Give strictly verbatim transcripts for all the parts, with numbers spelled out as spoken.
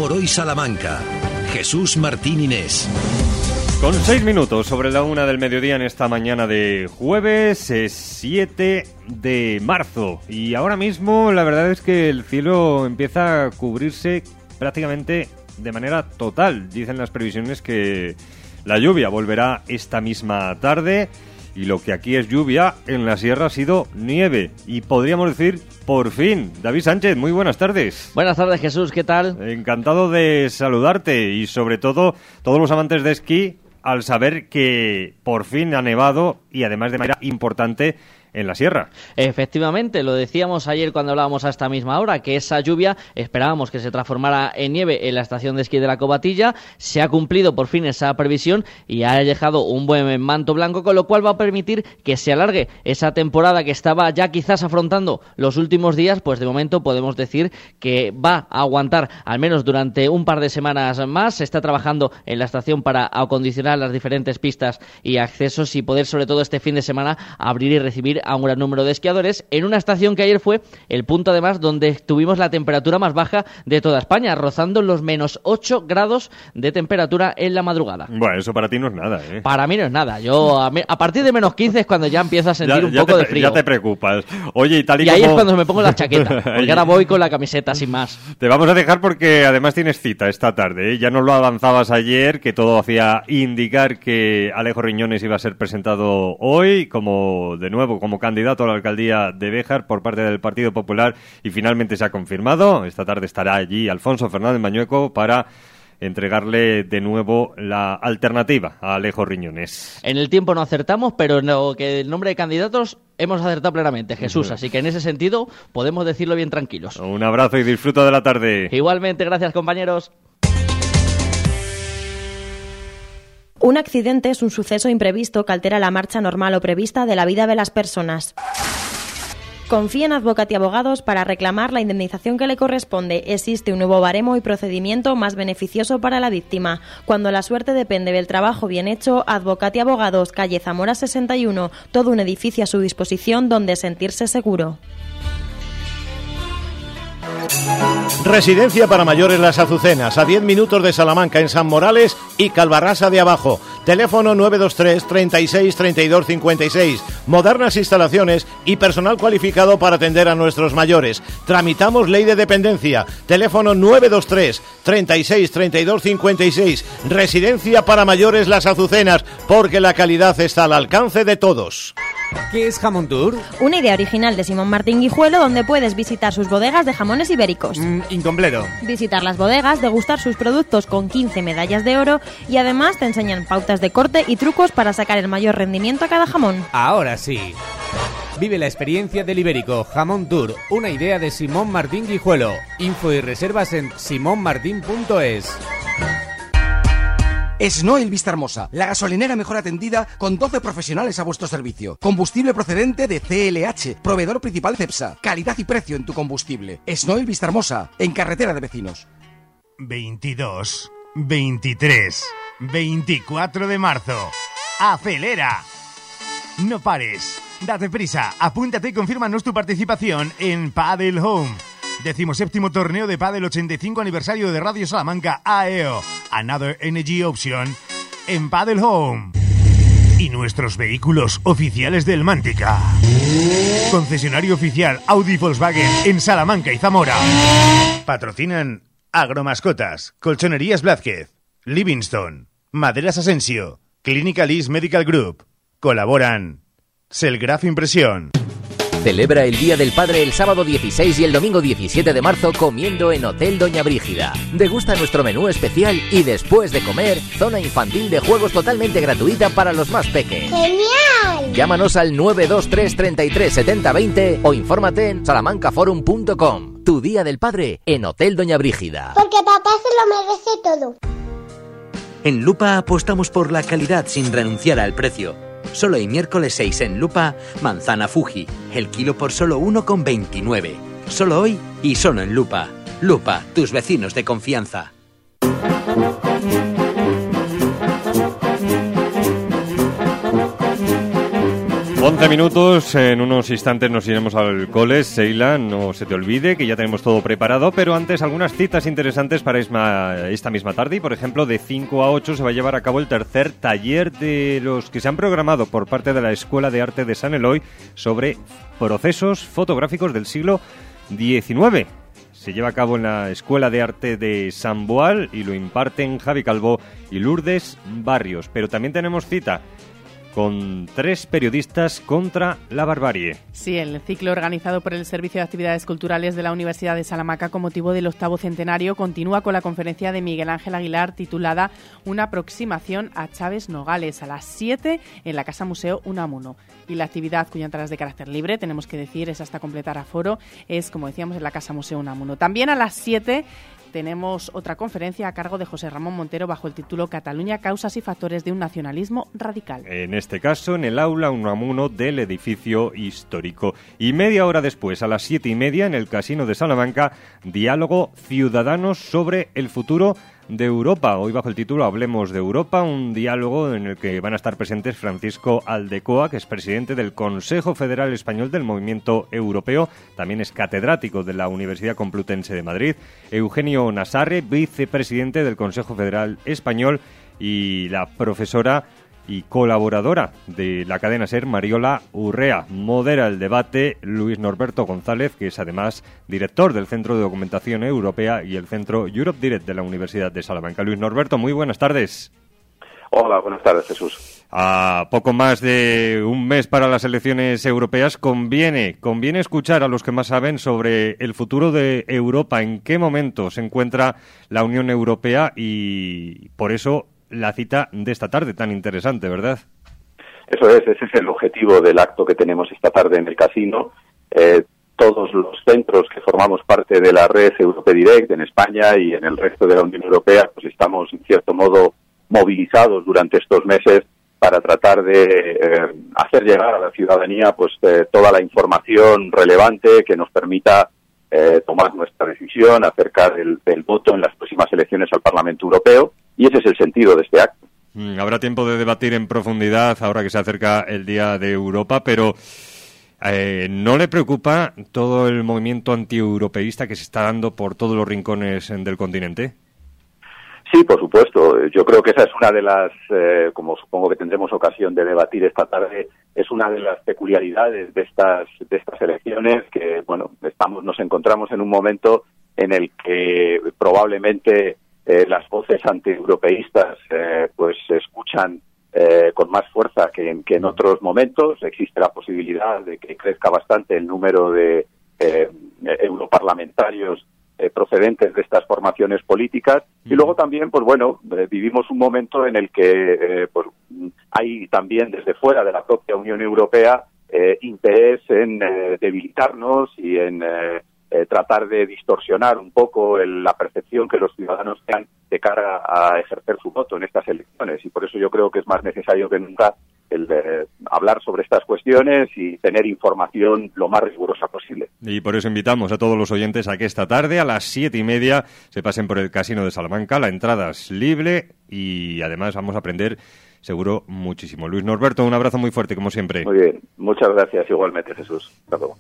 Moroy Salamanca. Jesús Martín Inés. Con seis minutos sobre la una del mediodía en esta mañana de jueves siete de marzo. Y ahora mismo la verdad es que el cielo empieza a cubrirse prácticamente de manera total. Dicen las previsiones que la lluvia volverá esta misma tarde. Y lo que aquí es lluvia, en la sierra ha sido nieve. Y podríamos decir, por fin. David Sánchez, muy buenas tardes. Buenas tardes, Jesús, ¿qué tal? Encantado de saludarte y sobre todo todos los amantes de esquí al saber que por fin ha nevado y además de manera importante en la sierra. Efectivamente, lo decíamos ayer cuando hablábamos a esta misma hora, que esa lluvia esperábamos que se transformara en nieve en la estación de esquí de la Covatilla. Se ha cumplido por fin esa previsión y ha dejado un buen manto blanco, con lo cual va a permitir que se alargue esa temporada que estaba ya quizás afrontando los últimos días. Pues de momento podemos decir que va a aguantar al menos durante un par de semanas más. Se está trabajando en la estación para acondicionar las diferentes pistas y accesos y poder, sobre todo este fin de semana, abrir y recibir a un gran número de esquiadores en una estación que ayer fue el punto además donde tuvimos la temperatura más baja de toda España, rozando los menos ocho grados de temperatura en la madrugada. Bueno, eso para ti no es nada, ¿eh? Para mí no es nada. Yo a, me, a partir de menos quince es cuando ya empiezo a sentir ya, un ya poco te, de frío. Ya te preocupas. Oye, y tal y, y como... ahí es cuando me pongo la chaqueta, porque ahora voy con la camiseta sin más. Te vamos a dejar porque además tienes cita esta tarde, ¿eh? Ya nos lo avanzabas ayer, que todo hacía indicar que Alejo Riñones iba a ser presentado hoy como, de nuevo, como candidato a la alcaldía de Béjar por parte del Partido Popular y finalmente se ha confirmado. Esta tarde estará allí Alfonso Fernández Mañueco para entregarle de nuevo la alternativa a Alejo Riñones. En el tiempo no acertamos, pero no, que el nombre de candidatos hemos acertado plenamente, Jesús, así que en ese sentido podemos decirlo bien tranquilos. Un abrazo y disfruta de la tarde. Igualmente, gracias compañeros. Un accidente es un suceso imprevisto que altera la marcha normal o prevista de la vida de las personas. Confía en Advocati Abogados para reclamar la indemnización que le corresponde. Existe un nuevo baremo y procedimiento más beneficioso para la víctima. Cuando la suerte depende del trabajo bien hecho, Advocati Abogados, calle Zamora sesenta y uno, todo un edificio a su disposición donde sentirse seguro. Residencia para mayores Las Azucenas, a diez minutos de Salamanca, en San Morales y Calvarrasa de Abajo. Teléfono nueve dos tres, treinta y seis, treinta y dos, cincuenta y seis. Modernas instalaciones y personal cualificado para atender a nuestros mayores. Tramitamos ley de dependencia. Teléfono nueve dos tres, treinta y seis, treinta y dos, cincuenta y seis. Residencia para mayores Las Azucenas, porque la calidad está al alcance de todos. ¿Qué es Jamón Tour? Una idea original de Simón Martín Guijuelo, donde puedes visitar sus bodegas de jamones ibéricos. Mm, incompleto. Visitar las bodegas, degustar sus productos con quince medallas de oro y además te enseñan pautas de corte y trucos para sacar el mayor rendimiento a cada jamón. Ahora sí. Vive la experiencia del ibérico Jamón Tour, una idea de Simón Martín Guijuelo. Info y reservas en simon martin punto es. Snoil Vistahermosa, la gasolinera mejor atendida con doce profesionales a vuestro servicio. Combustible procedente de C L H, proveedor principal Cepsa. Calidad y precio en tu combustible. Snoil Vistahermosa, en carretera de vecinos. veintidós, veintitrés, veinticuatro de marzo. Acelera. No pares. Date prisa. Apúntate y confírmanos tu participación en Padel Home. Decimoséptimo torneo de pádel ochenta y cinco aniversario de Radio Salamanca A E O. Another Energy Option en Padel Home. Y nuestros vehículos oficiales del Mántica. Concesionario oficial Audi Volkswagen en Salamanca y Zamora. Patrocinan Agromascotas, Colchonerías Blázquez, Livingstone, Maderas Asensio, Clínica Lis Medical Group. Colaboran Selgraf Impresión. Celebra el Día del Padre el sábado dieciséis y el domingo diecisiete de marzo comiendo en Hotel Doña Brígida. Degusta nuestro menú especial y después de comer, zona infantil de juegos totalmente gratuita para los más pequeños. ¡Genial! Llámanos al nueve dos tres, treinta y tres, setenta, veinte o infórmate en salamancaforum punto com. Tu Día del Padre en Hotel Doña Brígida. Porque papá se lo merece todo. En Lupa apostamos por la calidad sin renunciar al precio. Solo el miércoles seis en Lupa, manzana Fuji, el kilo por solo uno con veintinueve. Solo hoy y solo en Lupa. Lupa, tus vecinos de confianza. once minutos, en unos instantes nos iremos al cole. Seila, no se te olvide que ya tenemos todo preparado, pero antes algunas citas interesantes para esta misma tarde. Y por ejemplo, de cinco a ocho se va a llevar a cabo el tercer taller de los que se han programado por parte de la Escuela de Arte de San Eloy sobre procesos fotográficos del siglo diecinueve. Se lleva a cabo en la Escuela de Arte de San Boal y lo imparten Javi Calvo y Lourdes Barrios. Pero también tenemos cita con tres periodistas contra la barbarie. Sí, el ciclo organizado por el Servicio de Actividades Culturales de la Universidad de Salamanca con motivo del octavo centenario continúa con la conferencia de Miguel Ángel Aguilar titulada Una aproximación a Chávez Nogales a las siete en la Casa Museo Unamuno. Y la actividad, cuya entrada es de carácter libre, tenemos que decir, es hasta completar aforo, es, como decíamos, en la Casa Museo Unamuno. También a las siete tenemos otra conferencia a cargo de José Ramón Montero bajo el título Cataluña, causas y factores de un nacionalismo radical. En este caso, en el aula Unamuno del edificio histórico. Y media hora después, a las siete y media, en el Casino de Salamanca, diálogo Ciudadanos sobre el futuro de Europa. Hoy bajo el título Hablemos de Europa, un diálogo en el que van a estar presentes Francisco Aldecoa, que es presidente del Consejo Federal Español del Movimiento Europeo, también es catedrático de la Universidad Complutense de Madrid, Eugenio Nasarre, vicepresidente del Consejo Federal Español, y la profesora y colaboradora de la cadena SER, Mariola Urrea. Modera el debate Luis Norberto González, que es además director del Centro de Documentación Europea y el Centro Europe Direct de la Universidad de Salamanca. Luis Norberto, muy buenas tardes. Hola, buenas tardes, Jesús. A poco más de un mes para las elecciones europeas, conviene, conviene escuchar a los que más saben sobre el futuro de Europa, en qué momento se encuentra la Unión Europea, y por eso la cita de esta tarde tan interesante, ¿verdad? Eso es, ese es el objetivo del acto que tenemos esta tarde en el casino. Eh, todos los centros que formamos parte de la red Europe Direct en España y en el resto de la Unión Europea, pues estamos en cierto modo movilizados durante estos meses para tratar de eh, hacer llegar a la ciudadanía pues eh, toda la información relevante que nos permita eh, tomar nuestra decisión acerca del, del voto en las próximas elecciones al Parlamento Europeo. Y ese es el sentido de este acto. Habrá tiempo de debatir en profundidad ahora que se acerca el Día de Europa, pero eh, ¿no le preocupa todo el movimiento antieuropeísta que se está dando por todos los rincones del continente? Sí, por supuesto. Yo creo que esa es una de las, eh, como supongo que tendremos ocasión de debatir esta tarde, es una de las peculiaridades de estas de estas elecciones, que bueno, estamos nos encontramos en un momento en el que probablemente Eh, las voces antieuropeístas eh, pues se escuchan eh, con más fuerza que en, que en otros momentos. Existe la posibilidad de que crezca bastante el número de eh, europarlamentarios eh, procedentes de estas formaciones políticas. Y luego también, pues bueno, eh, vivimos un momento en el que eh, pues hay también desde fuera de la propia Unión Europea eh, interés en eh, debilitarnos y en eh, Eh, tratar de distorsionar un poco el, la percepción que los ciudadanos tengan de cara a ejercer su voto en estas elecciones, y por eso yo creo que es más necesario que nunca el eh, hablar sobre estas cuestiones y tener información lo más rigurosa posible. Y por eso invitamos a todos los oyentes a que esta tarde a las siete y media se pasen por el Casino de Salamanca. La entrada es libre y además vamos a aprender seguro muchísimo. Luis Norberto, un abrazo muy fuerte como siempre. Muy bien, muchas gracias igualmente, Jesús. Hasta luego.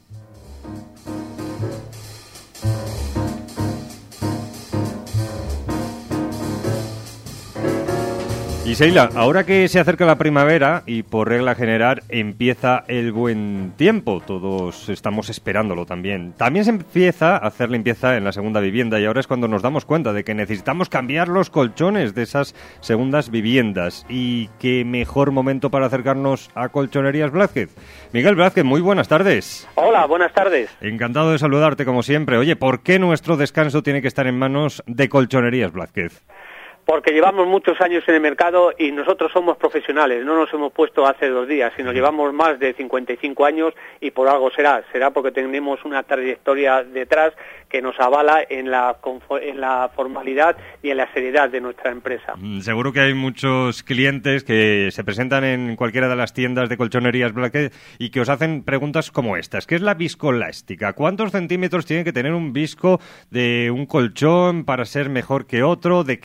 Y Seila, ahora que se acerca la primavera y por regla general empieza el buen tiempo, todos estamos esperándolo también. También se empieza a hacer limpieza en la segunda vivienda y ahora es cuando nos damos cuenta de que necesitamos cambiar los colchones de esas segundas viviendas. Y qué mejor momento para acercarnos a Colchonerías Blázquez. Miguel Blázquez, muy buenas tardes. Hola, buenas tardes. Encantado de saludarte como siempre. Oye, ¿por qué nuestro descanso tiene que estar en manos de Colchonerías Blázquez? Porque llevamos muchos años en el mercado y nosotros somos profesionales, no nos hemos puesto hace dos días, sino llevamos más de cincuenta y cinco años y por algo será, será porque tenemos una trayectoria detrás que nos avala en la, en la formalidad y en la seriedad de nuestra empresa. Seguro que hay muchos clientes que se presentan en cualquiera de las tiendas de Colchonerías Blázquez y que os hacen preguntas como estas. ¿Qué es la viscoelástica? ¿Cuántos centímetros tiene que tener un visco de un colchón para ser mejor que otro? ¿De qué depende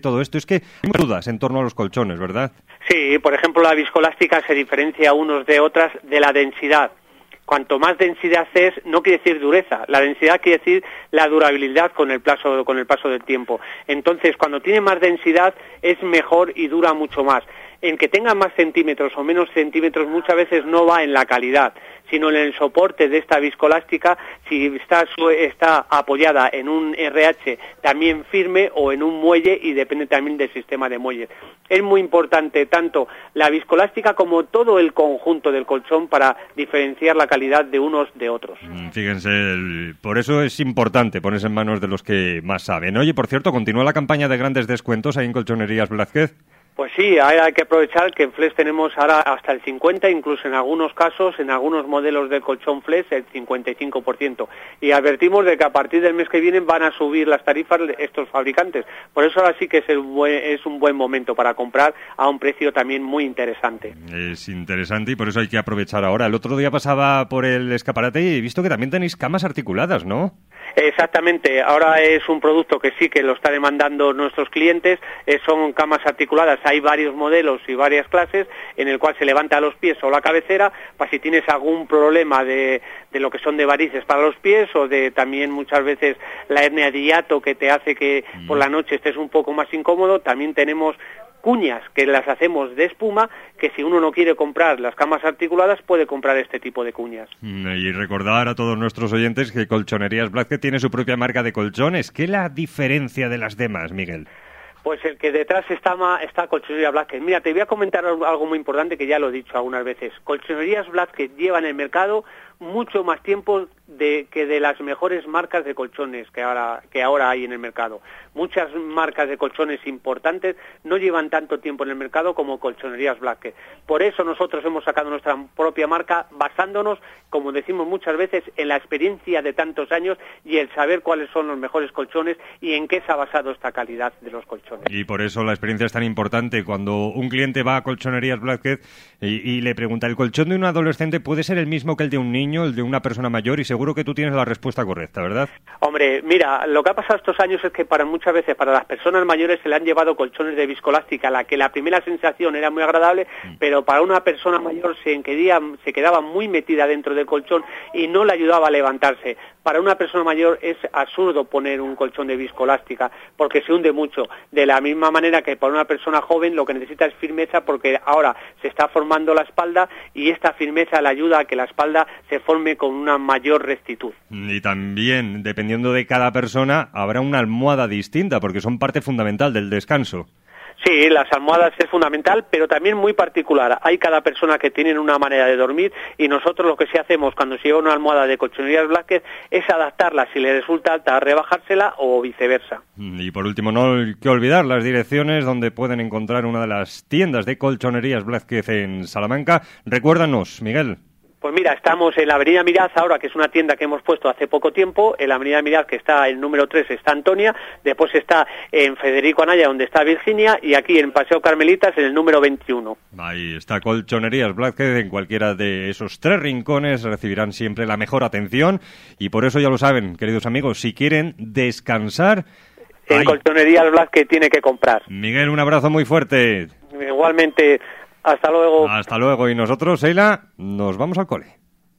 todo esto? Es que hay muchas dudas en torno a los colchones, ¿verdad? Sí, por ejemplo, la viscoelástica se diferencia unos de otras de la densidad. Cuanto más densidad es, no quiere decir dureza. La densidad quiere decir la durabilidad con el paso, con el paso del tiempo. Entonces, cuando tiene más densidad, es mejor y dura mucho más. En que tenga más centímetros o menos centímetros muchas veces no va en la calidad, sino en el soporte de esta viscoelástica, si está, está apoyada en un R H también firme o en un muelle, y depende también del sistema de muelles. Es muy importante tanto la viscoelástica como todo el conjunto del colchón para diferenciar la calidad de unos de otros. Fíjense, el, por eso es importante ponerse en manos de los que más saben. Oye, por cierto, ¿continúa la campaña de grandes descuentos ahí en Colchonerías Blázquez? Pues sí, hay, hay que aprovechar que en Flex tenemos ahora hasta el cincuenta, incluso en algunos casos, en algunos modelos del colchón Flex, el cincuenta y cinco por ciento. Y advertimos de que a partir del mes que viene van a subir las tarifas de estos fabricantes. Por eso ahora sí que es, el buen, es un buen momento para comprar a un precio también muy interesante. Es interesante y por eso hay que aprovechar ahora. El otro día pasaba por el escaparate y he visto que también tenéis camas articuladas, ¿no? Exactamente, ahora es un producto que sí que lo está demandando nuestros clientes, eh, son camas articuladas, hay varios modelos y varias clases en el cual se levanta los pies o la cabecera, para si tienes algún problema de, de lo que son de varices para los pies o de también muchas veces la hernia de hiato que te hace que por la noche estés un poco más incómodo. También tenemos cuñas que las hacemos de espuma, que si uno no quiere comprar las camas articuladas puede comprar este tipo de cuñas. Y recordar a todos nuestros oyentes que Colchonerías Blázquez tiene su propia marca de colchones. ¿Qué es la diferencia de las demás, Miguel? Pues el que detrás está, está Colchonerías Blázquez. Mira, te voy a comentar algo muy importante que ya lo he dicho algunas veces. Colchonerías Blázquez lleva en el mercado mucho más tiempo de, que de las mejores marcas de colchones que ahora, que ahora hay en el mercado. Muchas marcas de colchones importantes no llevan tanto tiempo en el mercado como Colchonerías Blázquez. Por eso nosotros hemos sacado nuestra propia marca basándonos, como decimos muchas veces, en la experiencia de tantos años y el saber cuáles son los mejores colchones y en qué se ha basado esta calidad de los colchones. Y por eso la experiencia es tan importante. Cuando un cliente va a Colchonerías Blázquez y, y le pregunta, ¿el colchón de un adolescente puede ser el mismo que el de un niño, el de una persona mayor? Y seguro que tú tienes la respuesta correcta, ¿verdad? Hombre, mira, lo que ha pasado estos años es que para muchas veces para las personas mayores se le han llevado colchones de viscoelástica, la que la primera sensación era muy agradable, mm. pero para una persona mayor se quedaba, se quedaba muy metida dentro del colchón y no le ayudaba a levantarse. Para una persona mayor es absurdo poner un colchón de viscoelástica porque se hunde mucho. De la misma manera que para una persona joven lo que necesita es firmeza, porque ahora se está formando la espalda y esta firmeza le ayuda a que la espalda se forme con una mayor rectitud. Y también, dependiendo de cada persona, habrá una almohada distinta porque son parte fundamental del descanso. Sí, las almohadas es fundamental, pero también muy particular. Hay cada persona que tiene una manera de dormir y nosotros lo que sí hacemos cuando se lleva una almohada de Colchonerías Blázquez es adaptarla, si le resulta alta, rebajársela o viceversa. Y por último, no hay que olvidar las direcciones donde pueden encontrar una de las tiendas de Colchonerías Blázquez en Salamanca. Recuérdanos, Miguel. Pues mira, estamos en la Avenida Miraz ahora, que es una tienda que hemos puesto hace poco tiempo. En la Avenida Miraz, que está el número tres, está Antonia. Después está en Federico Anaya, donde está Virginia. Y aquí en Paseo Carmelitas, en el número veintiuno. Ahí está Colchonerías Blázquez. En cualquiera de esos tres rincones recibirán siempre la mejor atención. Y por eso ya lo saben, queridos amigos, si quieren descansar... En ahí. Colchonerías Blázquez tiene que comprar. Miguel, un abrazo muy fuerte. Igualmente... Hasta luego. Hasta luego. Y nosotros, Sheila, nos vamos al cole.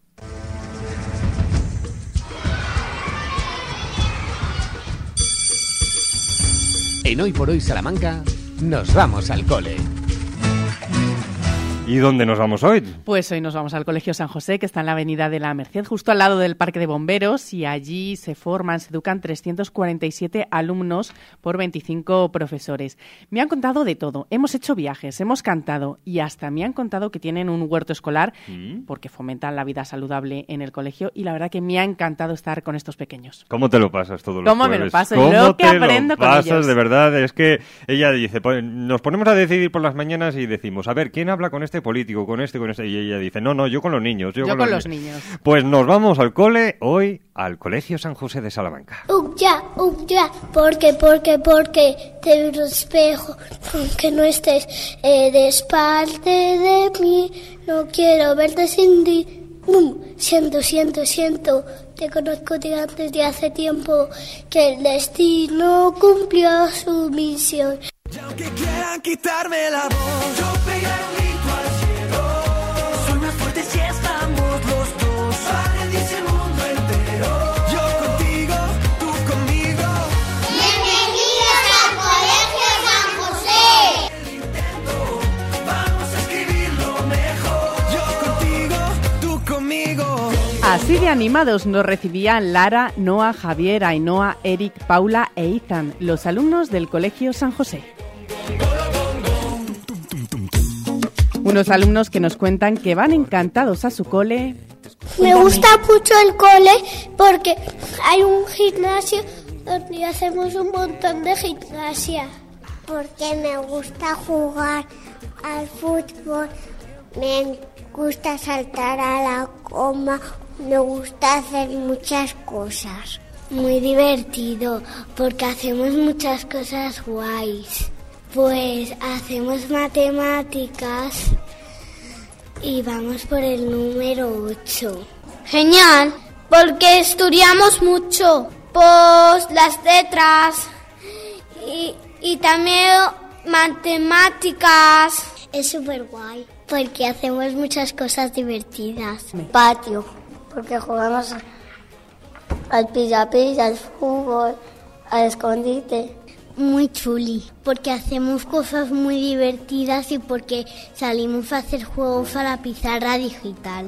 En Hoy por Hoy Salamanca, nos vamos al cole. ¿Y dónde nos vamos hoy? Pues hoy nos vamos al Colegio San José, que está en la Avenida de la Merced, justo al lado del Parque de Bomberos, y allí se forman, se educan trescientos cuarenta y siete alumnos por veinticinco profesores. Me han contado de todo. Hemos hecho viajes, hemos cantado y hasta me han contado que tienen un huerto escolar ¿Mm? porque fomentan la vida saludable en el colegio, y la verdad que me ha encantado estar con estos pequeños. ¿Cómo te lo pasas todos los ¿Cómo jueves? me lo paso? ¿Cómo Lo que te aprendo lo con pasas, ellos. de verdad? Es que ella dice, pues, nos ponemos a decidir por las mañanas y decimos, a ver, ¿quién habla con este político, con este, con este? Y ella dice, no, no, yo con los niños. Yo, yo con, con los, los ni- niños. Pues nos vamos al cole hoy, al Colegio San José de Salamanca. Uh, ya, uh, ya, porque, porque, porque te veo un espejo, aunque no estés, eres parte de mí, no quiero verte sin ti. Um, siento, siento, siento, te conozco de antes de hace tiempo, que el destino cumplió su misión. Aunque quieran quitarme la voz, yo pegaré un grito al cielo. Soy más fuerte si estamos los dos. Padre dice el mundo entero. Yo contigo, tú conmigo. Bienvenidos al Colegio San José. El intento, vamos a escribirlo mejor. Yo contigo, tú conmigo. Así de animados nos recibían Lara, Noa, Javier, Ainhoa, Eric, Paula e Ethan, los alumnos del Colegio San José. Unos alumnos que nos cuentan que van encantados a su cole. Me gusta mucho el cole porque hay un gimnasio donde hacemos un montón de gimnasia. Porque me gusta jugar al fútbol, me gusta saltar a la coma, me gusta hacer muchas cosas. Muy divertido porque hacemos muchas cosas guays. Pues hacemos matemáticas y vamos por el número ocho. Genial, porque estudiamos mucho, pues las letras y, y también matemáticas. Es súper guay, porque hacemos muchas cosas divertidas. Patio, porque jugamos al pilla-pilla, al fútbol, al escondite. Muy chuli, porque hacemos cosas muy divertidas y porque salimos a hacer juegos a la pizarra digital.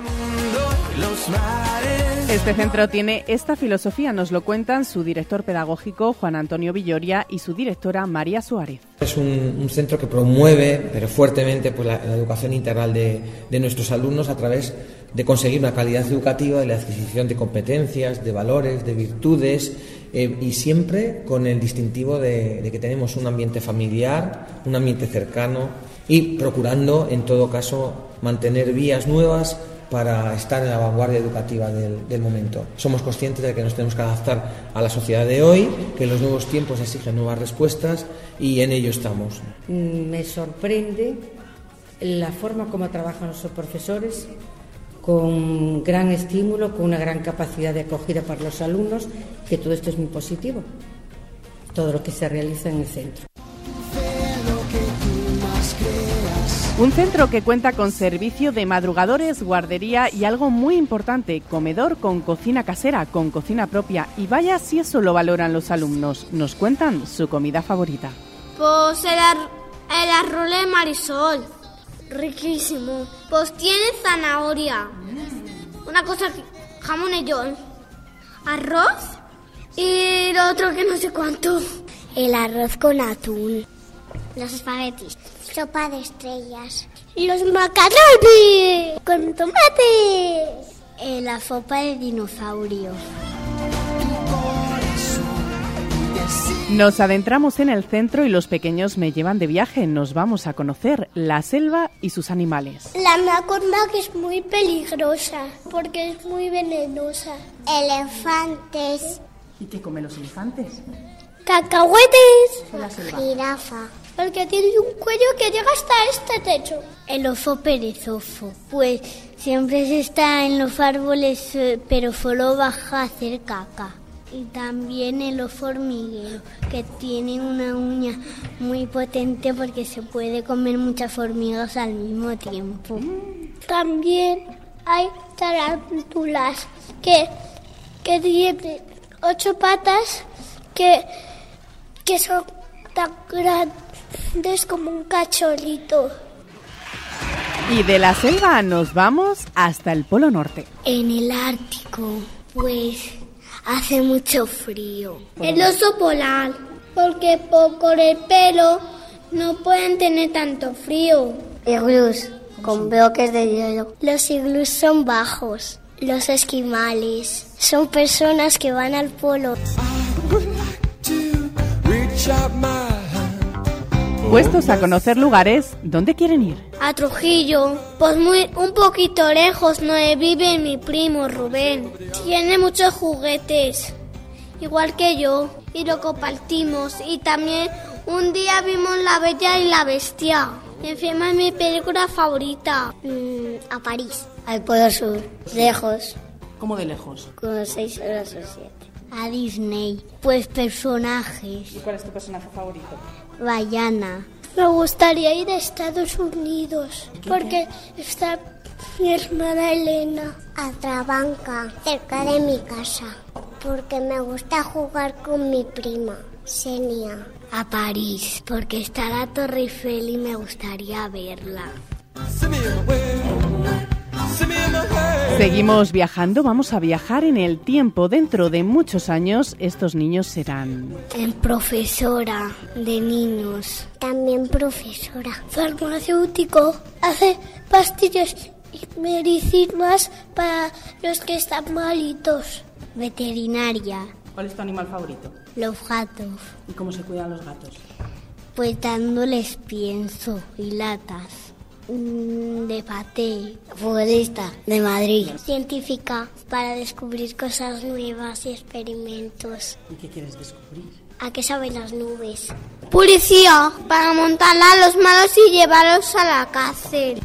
Este centro tiene esta filosofía, nos lo cuentan su director pedagógico Juan Antonio Villoria y su directora María Suárez. Es un, un centro que promueve, pero fuertemente, pues, la, la educación integral de, de nuestros alumnos a través de conseguir una calidad educativa y la adquisición de competencias, de valores, de virtudes, eh, y siempre con el distintivo de, de que tenemos un ambiente familiar, un ambiente cercano y procurando, en todo caso, mantener vías nuevas para estar en la vanguardia educativa del, del momento. Somos conscientes de que nos tenemos que adaptar a la sociedad de hoy, que los nuevos tiempos exigen nuevas respuestas y en ello estamos. Me sorprende la forma como trabajan nuestros profesores, con gran estímulo, con una gran capacidad de acogida para los alumnos, que todo esto es muy positivo, todo lo que se realiza en el centro. Un centro que cuenta con servicio de madrugadores, guardería y algo muy importante, comedor con cocina casera, con cocina propia. Y vaya si eso lo valoran los alumnos. Nos cuentan su comida favorita. Pues el, ar- el arroz de Marisol, riquísimo. Pues tiene zanahoria, una cosa, que, jamón y york, arroz y lo otro que no sé cuánto. El arroz con atún. Los espaguetis. Sopa de estrellas. Los macarrones con tomate. Eh, la sopa de dinosaurio. Nos adentramos en el centro y los pequeños me llevan de viaje. Nos vamos a conocer la selva y sus animales. La anaconda, que es muy peligrosa porque es muy venenosa. Elefantes. ¿Y qué comen los elefantes? Cacahuetes. La selva. Jirafa. Porque tiene un cuello que llega hasta este techo. El oso perezoso. Pues siempre está en los árboles, pero solo baja a hacer caca. Y también el oso hormiguero, que tiene una uña muy potente porque se puede comer muchas hormigas al mismo tiempo. También hay tarántulas que, que tienen ocho patas que, que son tan grandes como un cachorrito. Y de la selva nos vamos hasta el Polo Norte. En el Ártico, pues hace mucho frío. El oso polar, porque por, por el pelo no pueden tener tanto frío. Iglús, con bloques de hielo. Los iglús son bajos. Los esquimales son personas que van al polo. Puestos a conocer lugares, ¿dónde quieren ir? A Trujillo, pues muy un poquito lejos, donde vive mi primo Rubén. Tiene muchos juguetes, igual que yo, y lo compartimos. Y también un día vimos La Bella y la Bestia. Y encima es mi película favorita. Mm, a París. Al Polo Sur, lejos. ¿Cómo de lejos? Como seis horas o siete. A Disney, pues personajes. ¿Y cuál es tu personaje favorito? Bayana. Me gustaría ir a Estados Unidos porque está mi hermana Elena. A Trabanca, cerca de mi casa, porque me gusta jugar con mi prima, Xenia. A París, porque está la Torre Eiffel y me gustaría verla. Seguimos viajando, vamos a viajar en el tiempo. Dentro de muchos años estos niños serán... En profesora de niños. También profesora. Farmacéutico. Hace pastillas y medicinas para los que están malitos. Veterinaria. ¿Cuál es tu animal favorito? Los gatos. ¿Y cómo se cuidan los gatos? Pues dándoles pienso y latas. De paté, futbolista de Madrid. Científica, para descubrir cosas nuevas y experimentos. ¿Y qué quieres descubrir? ¿A qué saben las nubes? Policía, para montarla a los malos y llevarlos a la cárcel.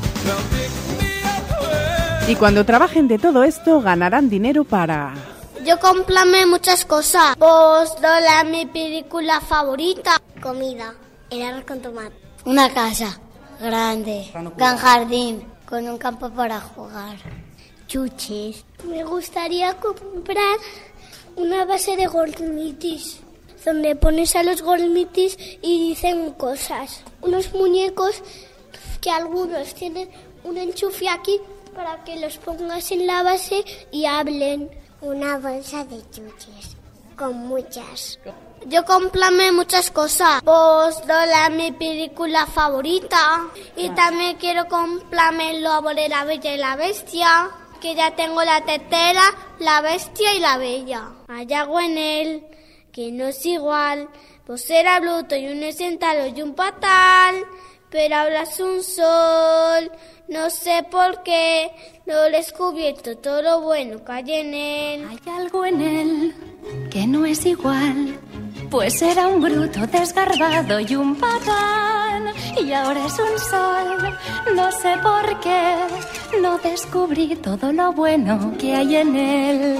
Y cuando trabajen de todo esto, ganarán dinero para... Yo cómprame muchas cosas. Pues Lola, mi película favorita. Comida, el arroz con tomate. Una casa grande, gran jardín, con un campo para jugar. Chuches. Me gustaría comprar una base de gormitis, donde pones a los gormitis y dicen cosas. Unos muñecos que algunos tienen un enchufe aquí para que los pongas en la base y hablen. Una bolsa de chuches, con muchas. Yo cómprame muchas cosas. Pues Lola, mi película favorita. Y también quiero comprarme el lobo de la Bella y la Bestia. Que ya tengo la tetera, la bestia y la bella. Hay agua en él, que no es igual. Pues era bruto y un esentalo y un patal. Pero ahora es un sol, no sé por qué. No he descubierto todo lo bueno que hay en él. Hay algo en él que no es igual. Pues era un bruto desgarbado y un patán, y ahora es un sol, no sé por qué, no descubrí todo lo bueno que hay en él.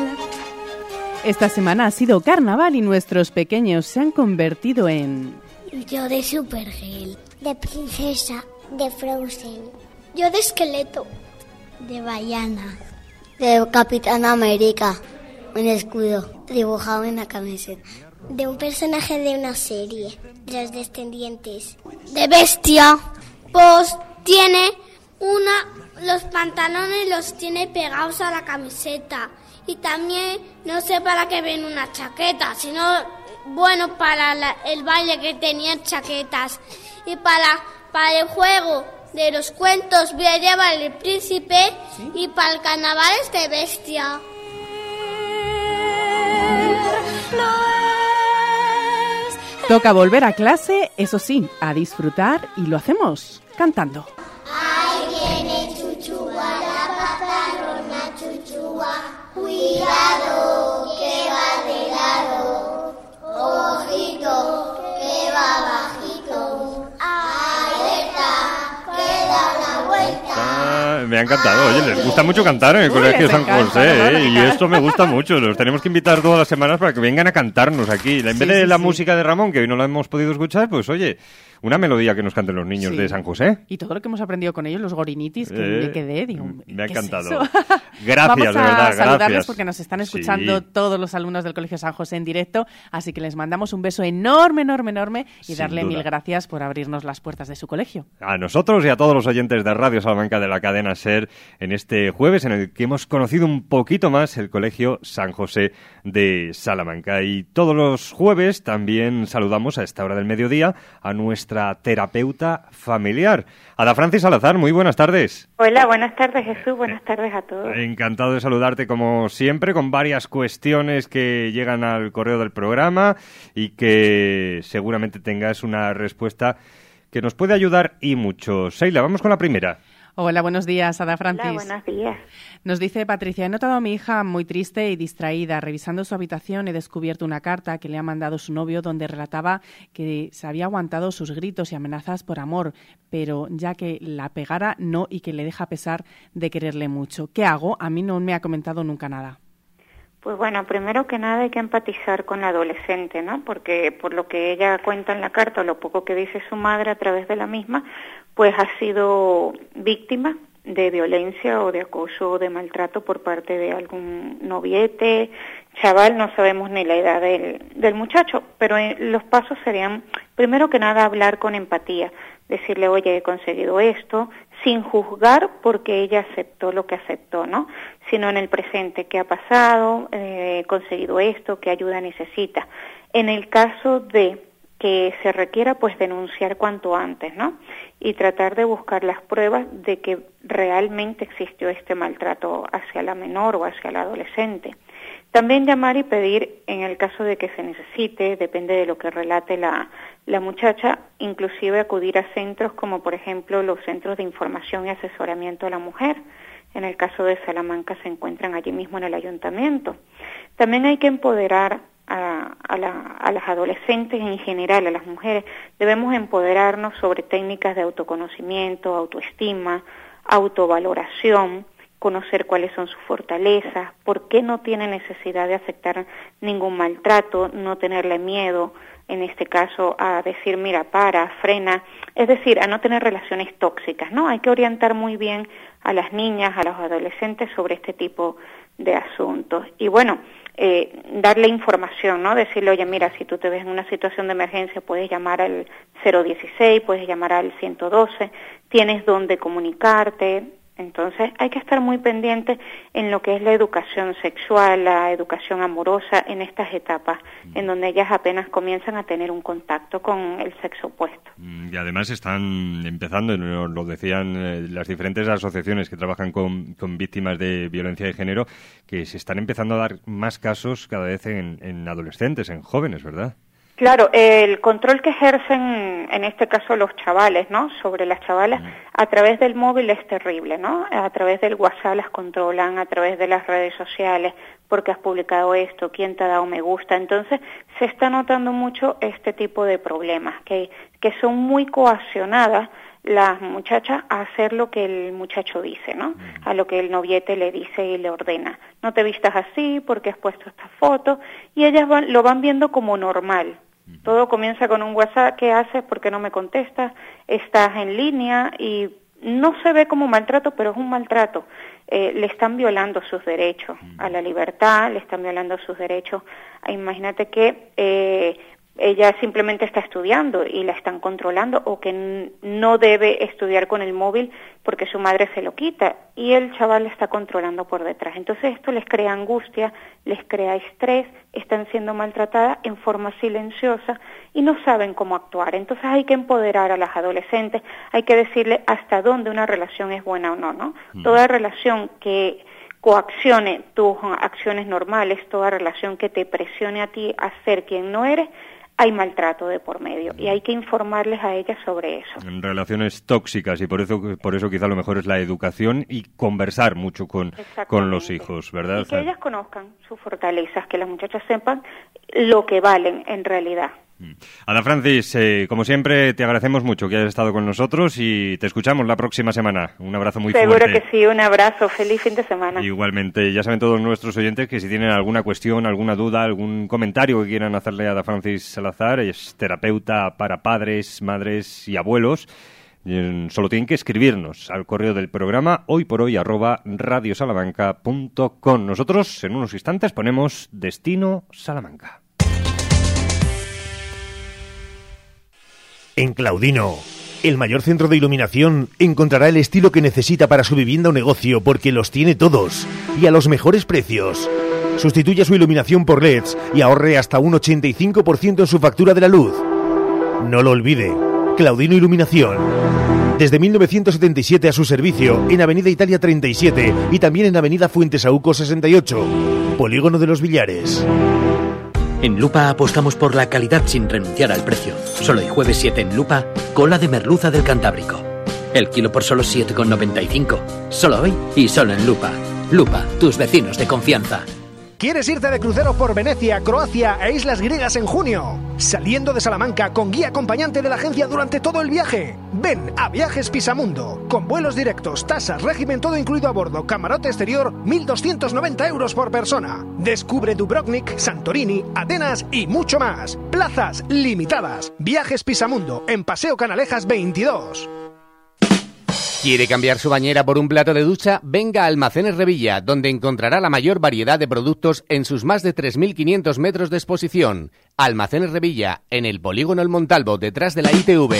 Esta semana ha sido carnaval y nuestros pequeños se han convertido en... Yo de Supergirl, de princesa, de Frozen. Yo de esqueleto, de Bayana, de Capitán América, un escudo dibujado en la camiseta. De un personaje de una serie, de Los Descendientes. De Bestia. Pues tiene una... Los pantalones los tiene pegados a la camiseta. Y también, no sé para qué ven una chaqueta, sino, bueno, para la, el baile que tenían chaquetas. Y para, para el juego de los cuentos voy a llevar el príncipe. ¿Sí? Y para el carnaval es de Bestia. Toca volver a clase, eso sí, a disfrutar, y lo hacemos cantando. Ahí viene Chuchúa, la patarrona Chuchúa. Cuidado, que va de lado. Ojito, que va bajito. Alerta, que da una vuelta. Ah, me ha encantado. Oye, les gusta mucho cantar en el Uy, Colegio les San encanta, José, no, ¿eh? Y esto me gusta mucho. Los tenemos que invitar todas las semanas para que vengan a cantarnos aquí. En vez Sí, de sí, la sí. música de Ramón, que hoy no la hemos podido escuchar, pues oye, una melodía que nos canten los niños Sí. de San José. Y todo lo que hemos aprendido con ellos, los gorinitis, que Eh, me quedé, digo, me ha ¿qué es encantado. eso? Gracias, Vamos de verdad, a saludarles gracias. porque nos están escuchando Sí. todos los alumnos del Colegio San José en directo, así que les mandamos un beso enorme, enorme, enorme y Sin darle duda. mil gracias por abrirnos las puertas de su colegio. A nosotros y a todos los oyentes de Radio Salamanca de la cadena SER en este jueves en el que hemos conocido un poquito más el Colegio San José de Salamanca. Y todos los jueves también saludamos a esta hora del mediodía a nuestra terapeuta familiar, Ada Francis Salazar. Muy buenas tardes. Hola, buenas tardes Jesús, buenas tardes a todos. Encantado de saludarte como siempre, con varias cuestiones que llegan al correo del programa y que seguramente tengas una respuesta que nos puede ayudar y mucho. Sheila, vamos con la primera. Hola, buenos días, Ada Francis. Hola, buenos días. Nos dice Patricia, he notado a mi hija muy triste y distraída. Revisando su habitación he descubierto una carta que le ha mandado su novio donde relataba que se había aguantado sus gritos y amenazas por amor, pero ya que la pegara no, y que le deja pesar de quererle mucho. ¿Qué hago? A mí no me ha comentado nunca nada. Pues bueno, primero que nada hay que empatizar con la adolescente, ¿no? Porque por lo que ella cuenta en la carta, o lo poco que dice su madre a través de la misma, pues ha sido víctima de violencia o de acoso o de maltrato por parte de algún noviete, chaval, no sabemos ni la edad del, del muchacho, pero eh, los pasos serían, primero que nada, hablar con empatía, decirle, oye, he conseguido esto, sin juzgar porque ella aceptó lo que aceptó, ¿no? Sino en el presente, ¿qué ha pasado? Eh, he conseguido esto, ¿qué ayuda necesita? En el caso de que se requiera, pues denunciar cuanto antes, ¿no? Y tratar de buscar las pruebas de que realmente existió este maltrato hacia la menor o hacia la adolescente. También llamar y pedir, en el caso de que se necesite, depende de lo que relate la, la muchacha, inclusive acudir a centros como, por ejemplo, los centros de información y asesoramiento a la mujer. En el caso de Salamanca se encuentran allí mismo en el ayuntamiento. También hay que empoderar a, a, la, a las adolescentes en general, a las mujeres. Debemos empoderarnos sobre técnicas de autoconocimiento, autoestima, autovaloración, conocer cuáles son sus fortalezas, por qué no tiene necesidad de aceptar ningún maltrato, no tenerle miedo, en este caso, a decir, mira, para, frena, es decir, a no tener relaciones tóxicas, ¿no? Hay que orientar muy bien a las niñas, a los adolescentes sobre este tipo de asuntos. Y bueno, eh, darle información, ¿no? Decirle, oye, mira, si tú te ves en una situación de emergencia, puedes llamar al cero dieciséis, puedes llamar al ciento doce, tienes donde comunicarte. Entonces hay que estar muy pendiente en lo que es la educación sexual, la educación amorosa en estas etapas, en donde ellas apenas comienzan a tener un contacto con el sexo opuesto. Y además están empezando, lo decían eh, las diferentes asociaciones que trabajan con, con víctimas de violencia de género, que se están empezando a dar más casos cada vez en, en adolescentes, en jóvenes, ¿verdad? Claro, el control que ejercen, en este caso los chavales, ¿no?, sobre las chavalas, a través del móvil es terrible, ¿no? A través del WhatsApp las controlan, a través de las redes sociales, porque has publicado esto, quién te ha dado me gusta. Entonces, se está notando mucho este tipo de problemas, que, que son muy coaccionadas las muchachas a hacer lo que el muchacho dice, ¿no? A lo que el noviete le dice y le ordena. No te vistas así porque has puesto esta foto, y ellas van, lo van viendo como normal. Todo comienza con un WhatsApp, ¿qué haces? ¿Por qué no me contestas? Estás en línea, y no se ve como maltrato, pero es un maltrato. Eh, le están violando sus derechos a la libertad, le están violando sus derechos. Imagínate que eh, ella simplemente está estudiando y la están controlando, o que no debe estudiar con el móvil porque su madre se lo quita y el chaval la está controlando por detrás. Entonces esto les crea angustia, les crea estrés, están siendo maltratadas en forma silenciosa y no saben cómo actuar. Entonces hay que empoderar a las adolescentes, hay que decirle hasta dónde una relación es buena o no, ¿no? Mm. Toda relación que coaccione tus acciones normales, toda relación que te presione a ti a ser quien no eres, hay maltrato de por medio, y hay que informarles a ellas sobre eso. En relaciones tóxicas, y por eso por eso quizá lo mejor es la educación y conversar mucho con, con los hijos, ¿verdad? Y que ellas conozcan sus fortalezas, que las muchachas sepan lo que valen en realidad. Ana Francis, eh, como siempre, te agradecemos mucho que hayas estado con nosotros y te escuchamos la próxima semana. Un abrazo muy Seguro fuerte. Seguro que sí, un abrazo. Feliz fin de semana. Igualmente, ya saben todos nuestros oyentes que si tienen alguna cuestión, alguna duda, algún comentario que quieran hacerle a Ana Francis Salazar, es terapeuta para padres, madres y abuelos. Solo tienen que escribirnos al correo del programa hoyporhoy arroba radiosalamanca punto com. Nosotros, en unos instantes, ponemos Destino Salamanca. En Claudino, el mayor centro de iluminación, encontrará el estilo que necesita para su vivienda o negocio, porque los tiene todos y a los mejores precios. Sustituya su iluminación por L E Ds y ahorre hasta un ochenta y cinco por ciento en su factura de la luz. No lo olvide, Claudino Iluminación. Desde mil novecientos setenta y siete a su servicio en Avenida Italia treinta y siete y también en Avenida Fuentesauco sesenta y ocho, Polígono de los Villares. En Lupa apostamos por la calidad sin renunciar al precio. Solo el jueves siete en Lupa, cola de merluza del Cantábrico. El kilo por solo siete con noventa y cinco. Solo hoy y solo en Lupa. Lupa, tus vecinos de confianza. ¿Quieres irte de crucero por Venecia, Croacia e islas griegas en junio? Saliendo de Salamanca con guía acompañante de la agencia durante todo el viaje. Ven a Viajes Pisamundo, con vuelos directos, tasas, régimen todo incluido a bordo, camarote exterior, mil doscientos noventa euros por persona. Descubre Dubrovnik, Santorini, Atenas y mucho más. Plazas limitadas. Viajes Pisamundo, en Paseo Canalejas veintidós. ¿Quiere cambiar su bañera por un plato de ducha? Venga a Almacenes Revilla, donde encontrará la mayor variedad de productos en sus más de tres mil quinientos metros de exposición. Almacenes Revilla, en el Polígono El Montalvo, detrás de la I T V.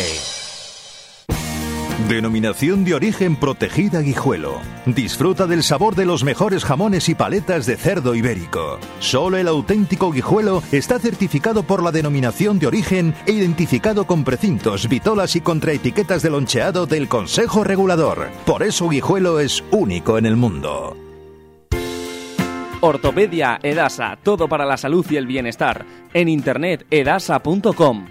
Denominación de origen protegida Guijuelo. Disfruta del sabor de los mejores jamones y paletas de cerdo ibérico. Solo el auténtico Guijuelo está certificado por la denominación de origen e identificado con precintos, vitolas y contraetiquetas de loncheado del Consejo Regulador. Por eso Guijuelo es único en el mundo. Ortopedia Edasa, todo para la salud y el bienestar. En internet edasa punto com.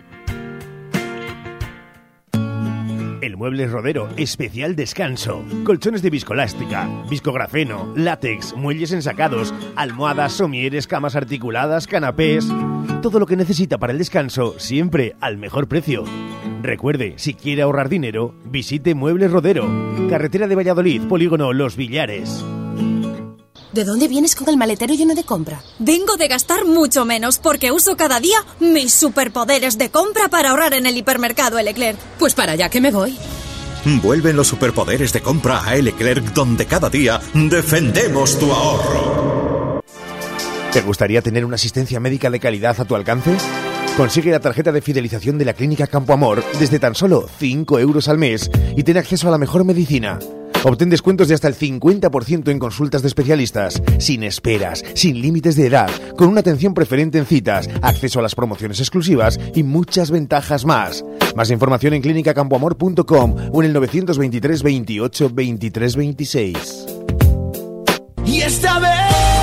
El Muebles Rodero, especial descanso. Colchones de viscoelástica, viscografeno, látex, muelles ensacados, almohadas, somieres, camas articuladas, canapés. Todo lo que necesita para el descanso, siempre al mejor precio. Recuerde, si quiere ahorrar dinero, visite Muebles Rodero. Carretera de Valladolid, Polígono Los Villares. ¿De dónde vienes con el maletero lleno de compra? Vengo de gastar mucho menos porque uso cada día mis superpoderes de compra para ahorrar en el hipermercado Leclerc. Pues para allá que me voy. Vuelven los superpoderes de compra a Leclerc, donde cada día defendemos tu ahorro. ¿Te gustaría tener una asistencia médica de calidad a tu alcance? Consigue la tarjeta de fidelización de la Clínica Campo Amor desde tan solo cinco euros al mes y ten acceso a la mejor medicina. Obtén descuentos de hasta el cincuenta por ciento en consultas de especialistas, sin esperas, sin límites de edad, con una atención preferente en citas, acceso a las promociones exclusivas y muchas ventajas más. Más información en clínica campo amor punto com o en el novecientos veintitrés veintiocho veintitrés veintiséis. Y esta vez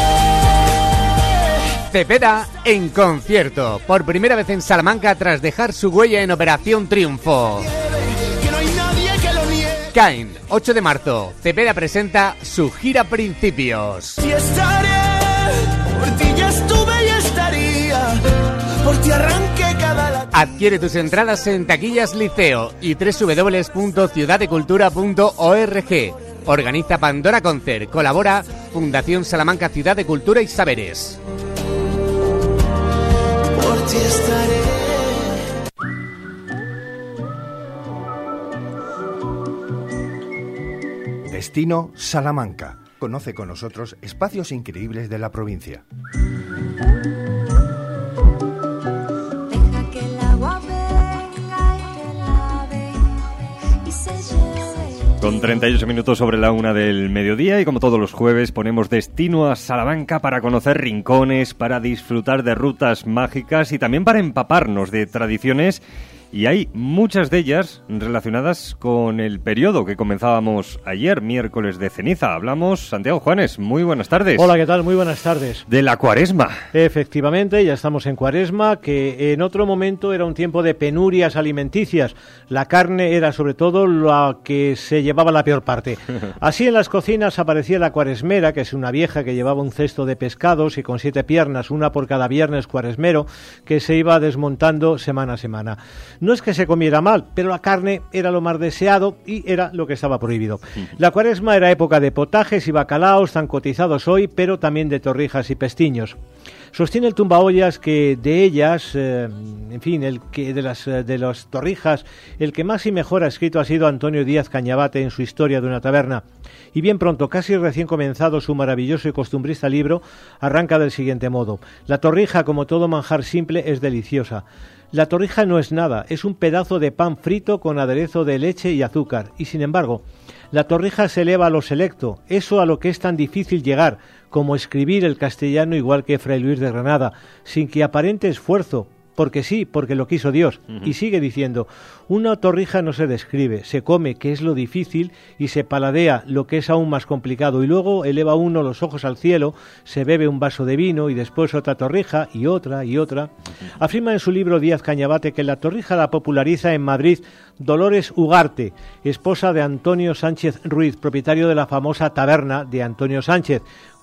Cepeda en concierto, por primera vez en Salamanca tras dejar su huella en Operación Triunfo. Caen, ocho de marzo, Cepeda presenta su gira Principios. y estaré, por ti ya estuve y estaría, por ti arranqué cada la... Adquiere tus entradas en Taquillas Liceo y doble u doble u doble u punto ciudad de cultura punto org. Organiza Pandora Concert, colabora Fundación Salamanca Ciudad de Cultura y Saberes. Por ti estaré. Destino Salamanca. Conoce con nosotros espacios increíbles de la provincia. Deja que el agua venga y te lave y se lleve. Con treinta y ocho minutos sobre la una del mediodía y como todos los jueves ponemos destino a Salamanca para conocer rincones, para disfrutar de rutas mágicas y también para empaparnos de tradiciones. Y hay muchas de ellas relacionadas con el periodo que comenzábamos ayer, miércoles de ceniza. Hablamos, Santiago Juanes, muy buenas tardes. Hola, ¿qué tal? Muy buenas tardes. De la Cuaresma. Efectivamente, ya estamos en Cuaresma, que en otro momento era un tiempo de penurias alimenticias. La carne era sobre todo la que se llevaba la peor parte. Así en las cocinas aparecía la cuaresmera, que es una vieja que llevaba un cesto de pescados y con siete piernas, una por cada viernes cuaresmero, que se iba desmontando semana a semana. No es que se comiera mal, pero la carne era lo más deseado y era lo que estaba prohibido. La Cuaresma era época de potajes y bacalaos tan cotizados hoy, pero también de torrijas y pestiños. Sostiene el tumbaollas que de ellas, eh, en fin, el que de las eh, de las torrijas, el que más y mejor ha escrito ha sido Antonio Díaz Cañabate en su Historia de una taberna. Y bien pronto, casi recién comenzado su maravilloso y costumbrista libro, arranca del siguiente modo: la torrija, como todo manjar simple, es deliciosa. La torrija no es nada, es un pedazo de pan frito con aderezo de leche y azúcar, y sin embargo, la torrija se eleva a lo selecto, eso a lo que es tan difícil llegar, como escribir el castellano igual que Fray Luis de Granada, sin que aparente esfuerzo, porque sí, porque lo quiso Dios. Uh-huh. Y sigue diciendo, una torrija no se describe, se come, que es lo difícil, y se paladea, lo que es aún más complicado, y luego eleva uno los ojos al cielo, se bebe un vaso de vino, y después otra torrija, y otra, y otra. Uh-huh. Afirma en su libro Díaz Cañabate que la torrija la populariza en Madrid Dolores Ugarte, esposa de Antonio Sánchez Ruiz, propietario de la famosa taberna de Antonio Sánchez,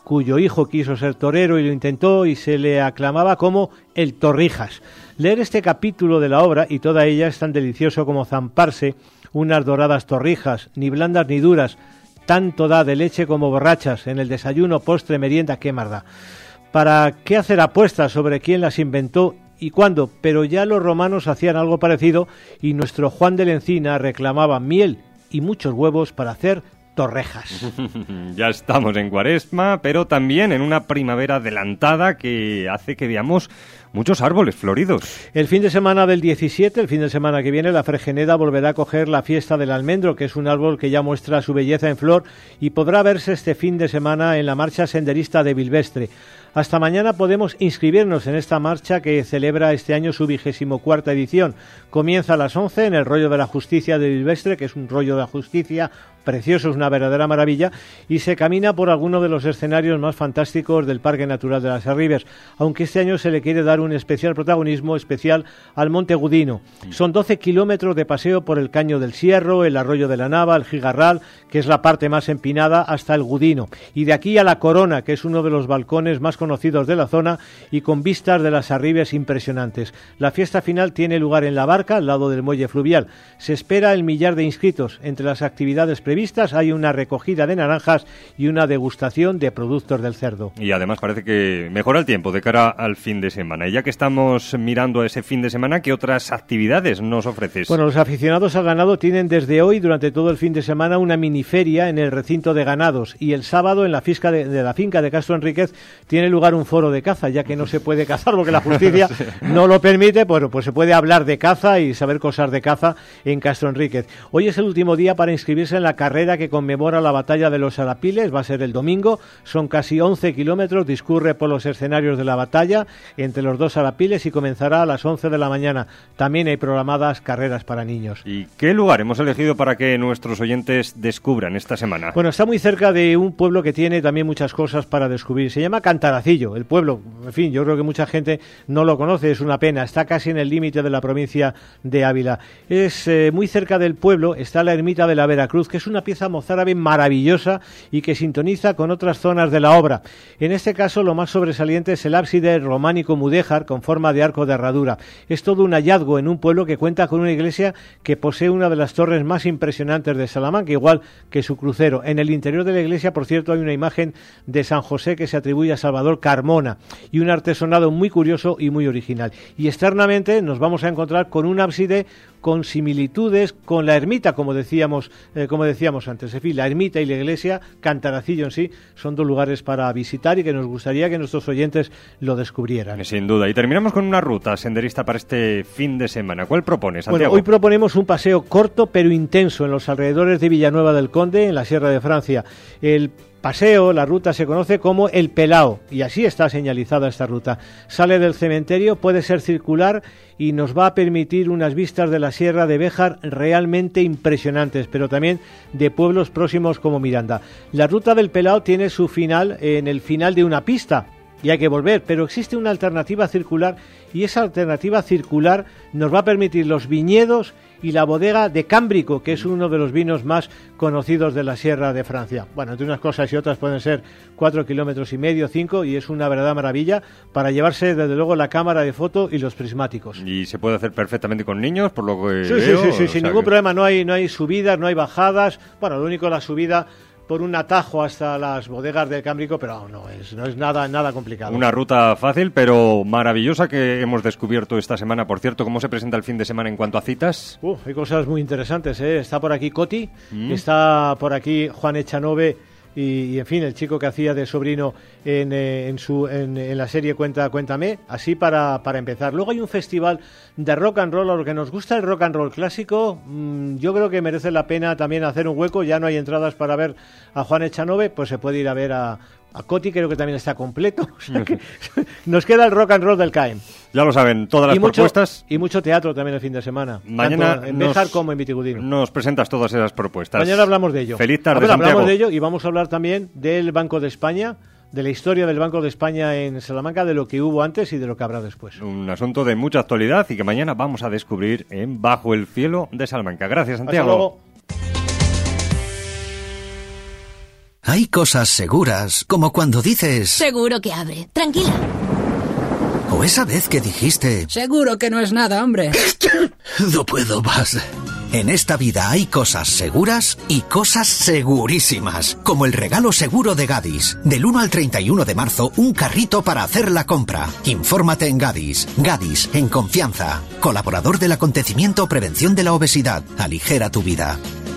cuyo hijo quiso ser torero y lo intentó y se le aclamaba como el Torrijas. Leer este capítulo de la obra y toda ella es tan delicioso como zamparse unas doradas torrijas, ni blandas ni duras, tanto da de leche como borrachas, en el desayuno, postre, merienda, qué más da. ¿Para qué hacer apuestas sobre quién las inventó y cuándo? Pero ya los romanos hacían algo parecido y nuestro Juan de la Encina reclamaba miel y muchos huevos para hacer torrejas. Ya estamos en Cuaresma, pero también en una primavera adelantada que hace que veamos muchos árboles floridos. El fin de semana del diecisiete, el fin de semana que viene, la Fregeneda volverá a coger la fiesta del almendro, que es un árbol que ya muestra su belleza en flor y podrá verse este fin de semana en la marcha senderista de Bilvestre. Hasta mañana podemos inscribirnos en esta marcha que celebra este año su vigésimo cuarta edición. Comienza a las once en el Rollo de la Justicia de Bilvestre, que es un rollo de la justicia precioso, es una verdadera maravilla, y se camina por alguno de los escenarios más fantásticos del Parque Natural de las Arribes, aunque este año se le quiere dar un especial protagonismo especial al Monte Gudino. Son doce kilómetros de paseo por el Caño del Sierro, el Arroyo de la Nava, el Gigarral, que es la parte más empinada, hasta el Gudino, y de aquí a la Corona, que es uno de los balcones más conocidos de la zona y con vistas de las Arribes impresionantes. La fiesta final tiene lugar en La Barca, al lado del muelle fluvial. Se espera el millar de inscritos. Entre las actividades previstas hay una recogida de naranjas y una degustación de productos del cerdo. Y además parece que mejora el tiempo de cara al fin de semana. Y ya que estamos mirando a ese fin de semana, ¿qué otras actividades nos ofreces? Bueno, los aficionados al ganado tienen desde hoy, durante todo el fin de semana, una miniferia en el recinto de ganados. Y el sábado, en la, fisca de, de la finca de Castro Enríquez, tiene lugar un foro de caza, ya que no se puede cazar porque la justicia sí. no lo permite. Bueno, pues se puede hablar de caza y saber cosas de caza en Castro Enríquez. Hoy es el último día para inscribirse en la carrera que conmemora la batalla de los Arapiles. Va a ser el domingo, son casi once kilómetros, discurre por los escenarios de la batalla entre los dos Arapiles y comenzará a las once de la mañana. También hay programadas carreras para niños. ¿Y qué lugar hemos elegido para que nuestros oyentes descubran esta semana? Bueno, está muy cerca de un pueblo que tiene también muchas cosas para descubrir. Se llama Cantaracillo, el pueblo. En fin, yo creo que mucha gente no lo conoce, es una pena. Está casi en el límite de la provincia de Ávila. Es eh, muy cerca del pueblo, está la ermita de la Veracruz, que es una pieza mozárabe maravillosa y que sintoniza con otras zonas de la obra. En este caso, lo más sobresaliente es el ábside románico mudéjar con forma de arco de herradura. Es todo un hallazgo en un pueblo que cuenta con una iglesia que posee una de las torres más impresionantes de Salamanca, igual que su crucero. En el interior de la iglesia, por cierto, hay una imagen de San José que se atribuye a Salvador Carmona y un artesonado muy curioso y muy original. Y externamente nos vamos a encontrar con un ábside con similitudes con la ermita, como decíamos, eh, como decíamos antes. En fin, la ermita y la iglesia, Cantaracillo en sí, son dos lugares para visitar y que nos gustaría que nuestros oyentes lo descubrieran. Sin duda. Y terminamos con una ruta senderista para este fin de semana. ¿Cuál propones, Santiago? Bueno, hoy proponemos un paseo corto pero intenso en los alrededores de Villanueva del Conde, en la Sierra de Francia. El paseo, la ruta se conoce como el Pelao y así está señalizada esta ruta. Sale del cementerio, puede ser circular y nos va a permitir unas vistas de la Sierra de Béjar realmente impresionantes, pero también de pueblos próximos como Miranda. La ruta del Pelao tiene su final en el final de una pista y hay que volver, pero existe una alternativa circular y esa alternativa circular nos va a permitir los viñedos y la bodega de Cámbrico, que es uno de los vinos más conocidos de la Sierra de Francia. Bueno, entre unas cosas y otras pueden ser cuatro kilómetros y medio, cinco, y es una verdadera maravilla para llevarse desde luego la cámara de foto y los prismáticos. Y se puede hacer perfectamente con niños, por lo que sí, veo. Sí, sí, sí, sin ningún que... problema, no hay, no hay subidas, no hay bajadas. Bueno, lo único la subida por un atajo hasta las bodegas del Cámbrico, pero no es, no es nada, nada complicado. Una ruta fácil, pero maravillosa que hemos descubierto esta semana. Por cierto, ¿cómo se presenta el fin de semana en cuanto a citas? Uh, hay cosas muy interesantes, ¿eh? Está por aquí Coti, mm. está por aquí Juan Echanove y, y, en fin, el chico que hacía de sobrino en, eh, en, su, en, en la serie Cuenta, Cuéntame, así para, para empezar. Luego hay un festival de rock and roll, a lo que nos gusta el rock and roll clásico, mmm, yo creo que merece la pena también hacer un hueco. Ya no hay entradas para ver a Juan Echanove, pues se puede ir a ver a, a Coti, creo que también está completo. O sea que nos queda el rock and roll del C A E M. Ya lo saben, todas las y mucho, propuestas. Y mucho teatro también el fin de semana. Mañana tanto en Béjar como en Vitigudino. Nos presentas todas esas propuestas. Mañana hablamos de ello. Feliz tarde, ver, Santiago. Hablamos de ello y vamos a hablar también del Banco de España, de la historia del Banco de España en Salamanca, de lo que hubo antes y de lo que habrá después. Un asunto de mucha actualidad y que mañana vamos a descubrir en Bajo el Cielo de Salamanca. Gracias, Santiago. Hasta luego. Hay cosas seguras, como cuando dices... Seguro que abre. Tranquila. O esa vez que dijiste... Seguro que no es nada, hombre. No puedo más. En esta vida hay cosas seguras y cosas segurísimas, como el regalo seguro de Gadis. Del uno al treinta y uno de marzo, un carrito para hacer la compra. Infórmate en Gadis. Gadis, en confianza. Colaborador del acontecimiento Prevención de la Obesidad. Aligera tu vida.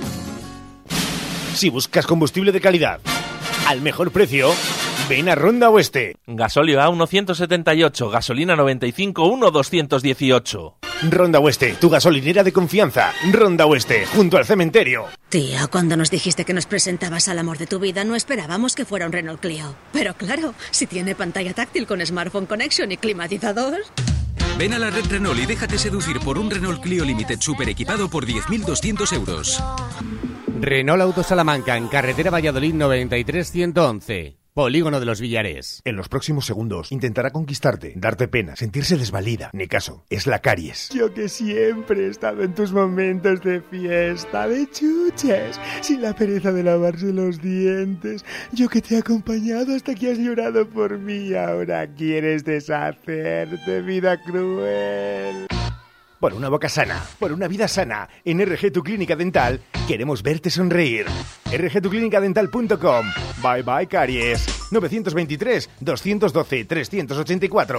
Si buscas combustible de calidad al mejor precio, ven a Ronda Oeste. Gasolio A uno ciento setenta y ocho, gasolina noventa y cinco uno doscientos dieciocho. Ronda Oeste, tu gasolinera de confianza. Ronda Oeste, junto al cementerio. Tía, cuando nos dijiste que nos presentabas al amor de tu vida, no esperábamos que fuera un Renault Clio. Pero claro, si tiene pantalla táctil con Smartphone Connection y climatizador... Ven a la red Renault y déjate seducir por un Renault Clio Limited super equipado por diez mil doscientos euros. Renault Auto Salamanca, en carretera Valladolid noventa y tres ciento once. Polígono de los Villares. En los próximos segundos intentará conquistarte, darte pena, sentirse desvalida. Ni caso, es la caries. Yo que siempre he estado en tus momentos de fiesta, de chuches, sin la pereza de lavarse los dientes. Yo que te he acompañado hasta que has llorado por mí, ahora quieres deshacerte, vida cruel. Por una boca sana, por una vida sana, en R G Tu Clínica Dental queremos verte sonreír. R G tu clínica dental punto com. Bye bye caries. nueve dos tres, dos uno dos, tres ocho cuatro.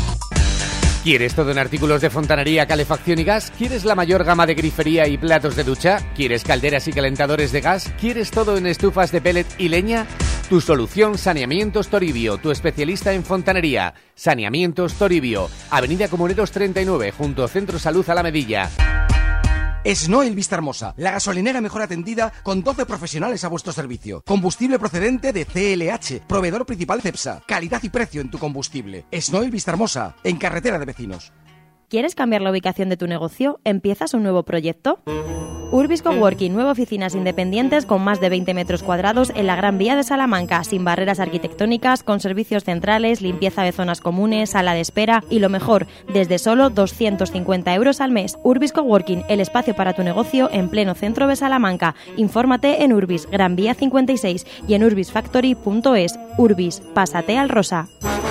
¿Quieres todo en artículos de fontanería, calefacción y gas? ¿Quieres la mayor gama de grifería y platos de ducha? ¿Quieres calderas y calentadores de gas? ¿Quieres todo en estufas de pellet y leña? Tu solución, Saneamientos Toribio, tu especialista en fontanería. Saneamientos Toribio, Avenida Comuneros treinta y nueve, junto a Centro Salud Alamedilla. Snoil Vista Hermosa, la gasolinera mejor atendida con doce profesionales a vuestro servicio. Combustible procedente de C L H, proveedor principal Cepsa. Calidad y precio en tu combustible. Snoil Vista Hermosa, en carretera de vecinos. ¿Quieres cambiar la ubicación de tu negocio? ¿Empiezas un nuevo proyecto? Urbis Coworking, nueve oficinas independientes con más de veinte metros cuadrados en la Gran Vía de Salamanca, sin barreras arquitectónicas, con servicios centrales, limpieza de zonas comunes, sala de espera y lo mejor, desde solo doscientos cincuenta euros al mes. Urbis Coworking, el espacio para tu negocio en pleno centro de Salamanca. Infórmate en Urbis, Gran Vía cincuenta y seis y en urbis factory punto es. Urbis, pásate al rosa.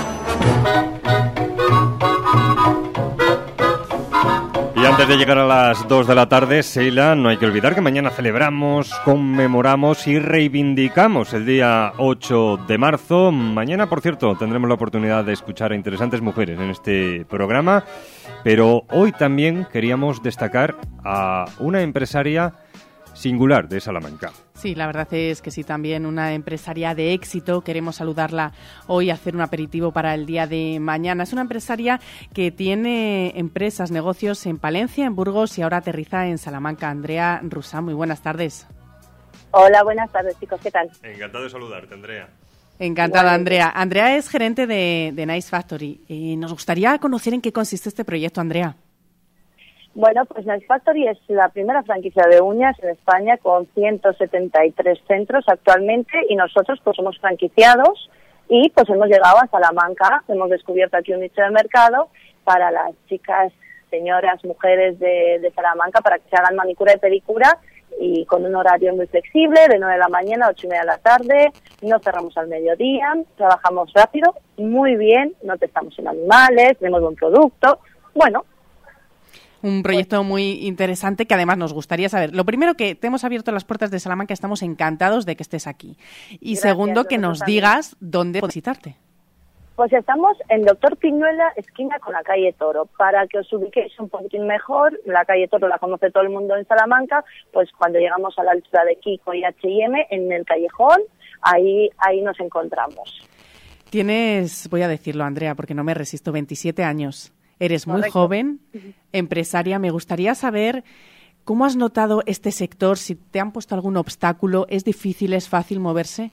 Y antes de llegar a las dos de la tarde, Sheila, no hay que olvidar que mañana celebramos, conmemoramos y reivindicamos el día ocho de marzo. Mañana, por cierto, tendremos la oportunidad de escuchar a interesantes mujeres en este programa, pero hoy también queríamos destacar a una empresaria singular de Salamanca. Sí, la verdad es que sí, también una empresaria de éxito. Queremos saludarla hoy, hacer un aperitivo para el día de mañana. Es una empresaria que tiene empresas, negocios en Palencia, en Burgos y ahora aterriza en Salamanca. Andrea Rusá, muy buenas tardes. Hola, buenas tardes, chicos, ¿qué tal? Encantado de saludarte, Andrea. Encantada, Andrea. Andrea es gerente de, de Nice Factory. Eh, nos gustaría conocer en qué consiste este proyecto, Andrea. Bueno, pues Nice Factory es la primera franquicia de uñas en España con ciento setenta y tres centros actualmente y nosotros pues somos franquiciados y pues hemos llegado a Salamanca, hemos descubierto aquí un nicho de mercado para las chicas, señoras, mujeres de, de Salamanca para que se hagan manicura y pedicura y con un horario muy flexible de nueve de la mañana a ocho y media de la tarde, no cerramos al mediodía, trabajamos rápido, muy bien, no testamos en animales, tenemos buen producto, bueno. Un proyecto muy interesante que además nos gustaría saber. Lo primero, que te hemos abierto las puertas de Salamanca, estamos encantados de que estés aquí. Y Gracias, segundo, que nos también. digas dónde puedes visitarte. Pues estamos en Doctor Piñuela, esquina con la calle Toro. Para que os ubiquéis un poquitín mejor, la calle Toro la conoce todo el mundo en Salamanca, pues cuando llegamos a la altura de Kiko y H y M, en el callejón, ahí, ahí nos encontramos. Tienes, voy a decirlo, Andrea, porque no me resisto, veintisiete años. Eres muy Correcto. joven, empresaria. Me gustaría saber cómo has notado este sector, si te han puesto algún obstáculo. ¿Es difícil, es fácil moverse?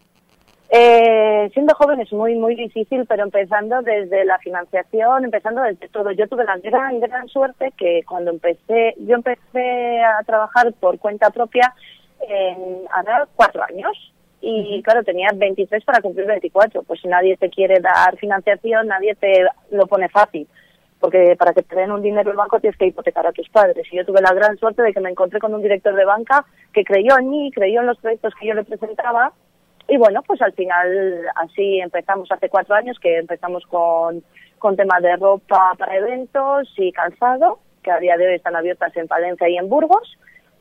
Eh, siendo joven es muy, muy difícil, pero empezando desde la financiación, empezando desde todo. Yo tuve la gran, gran suerte que cuando empecé, yo empecé a trabajar por cuenta propia en ahora cuatro años. Y claro, tenía veintitrés para cumplir veinticuatro. Pues nadie te quiere dar financiación, nadie te lo pone fácil. Porque para que te den un dinero el banco tienes que hipotecar a tus padres. Y yo tuve la gran suerte de que me encontré con un director de banca que creyó en mí, creyó en los proyectos que yo le presentaba y bueno, pues al final así empezamos hace cuatro años que empezamos con, con temas de ropa para eventos y calzado, que a día de hoy están abiertas en Palencia y en Burgos.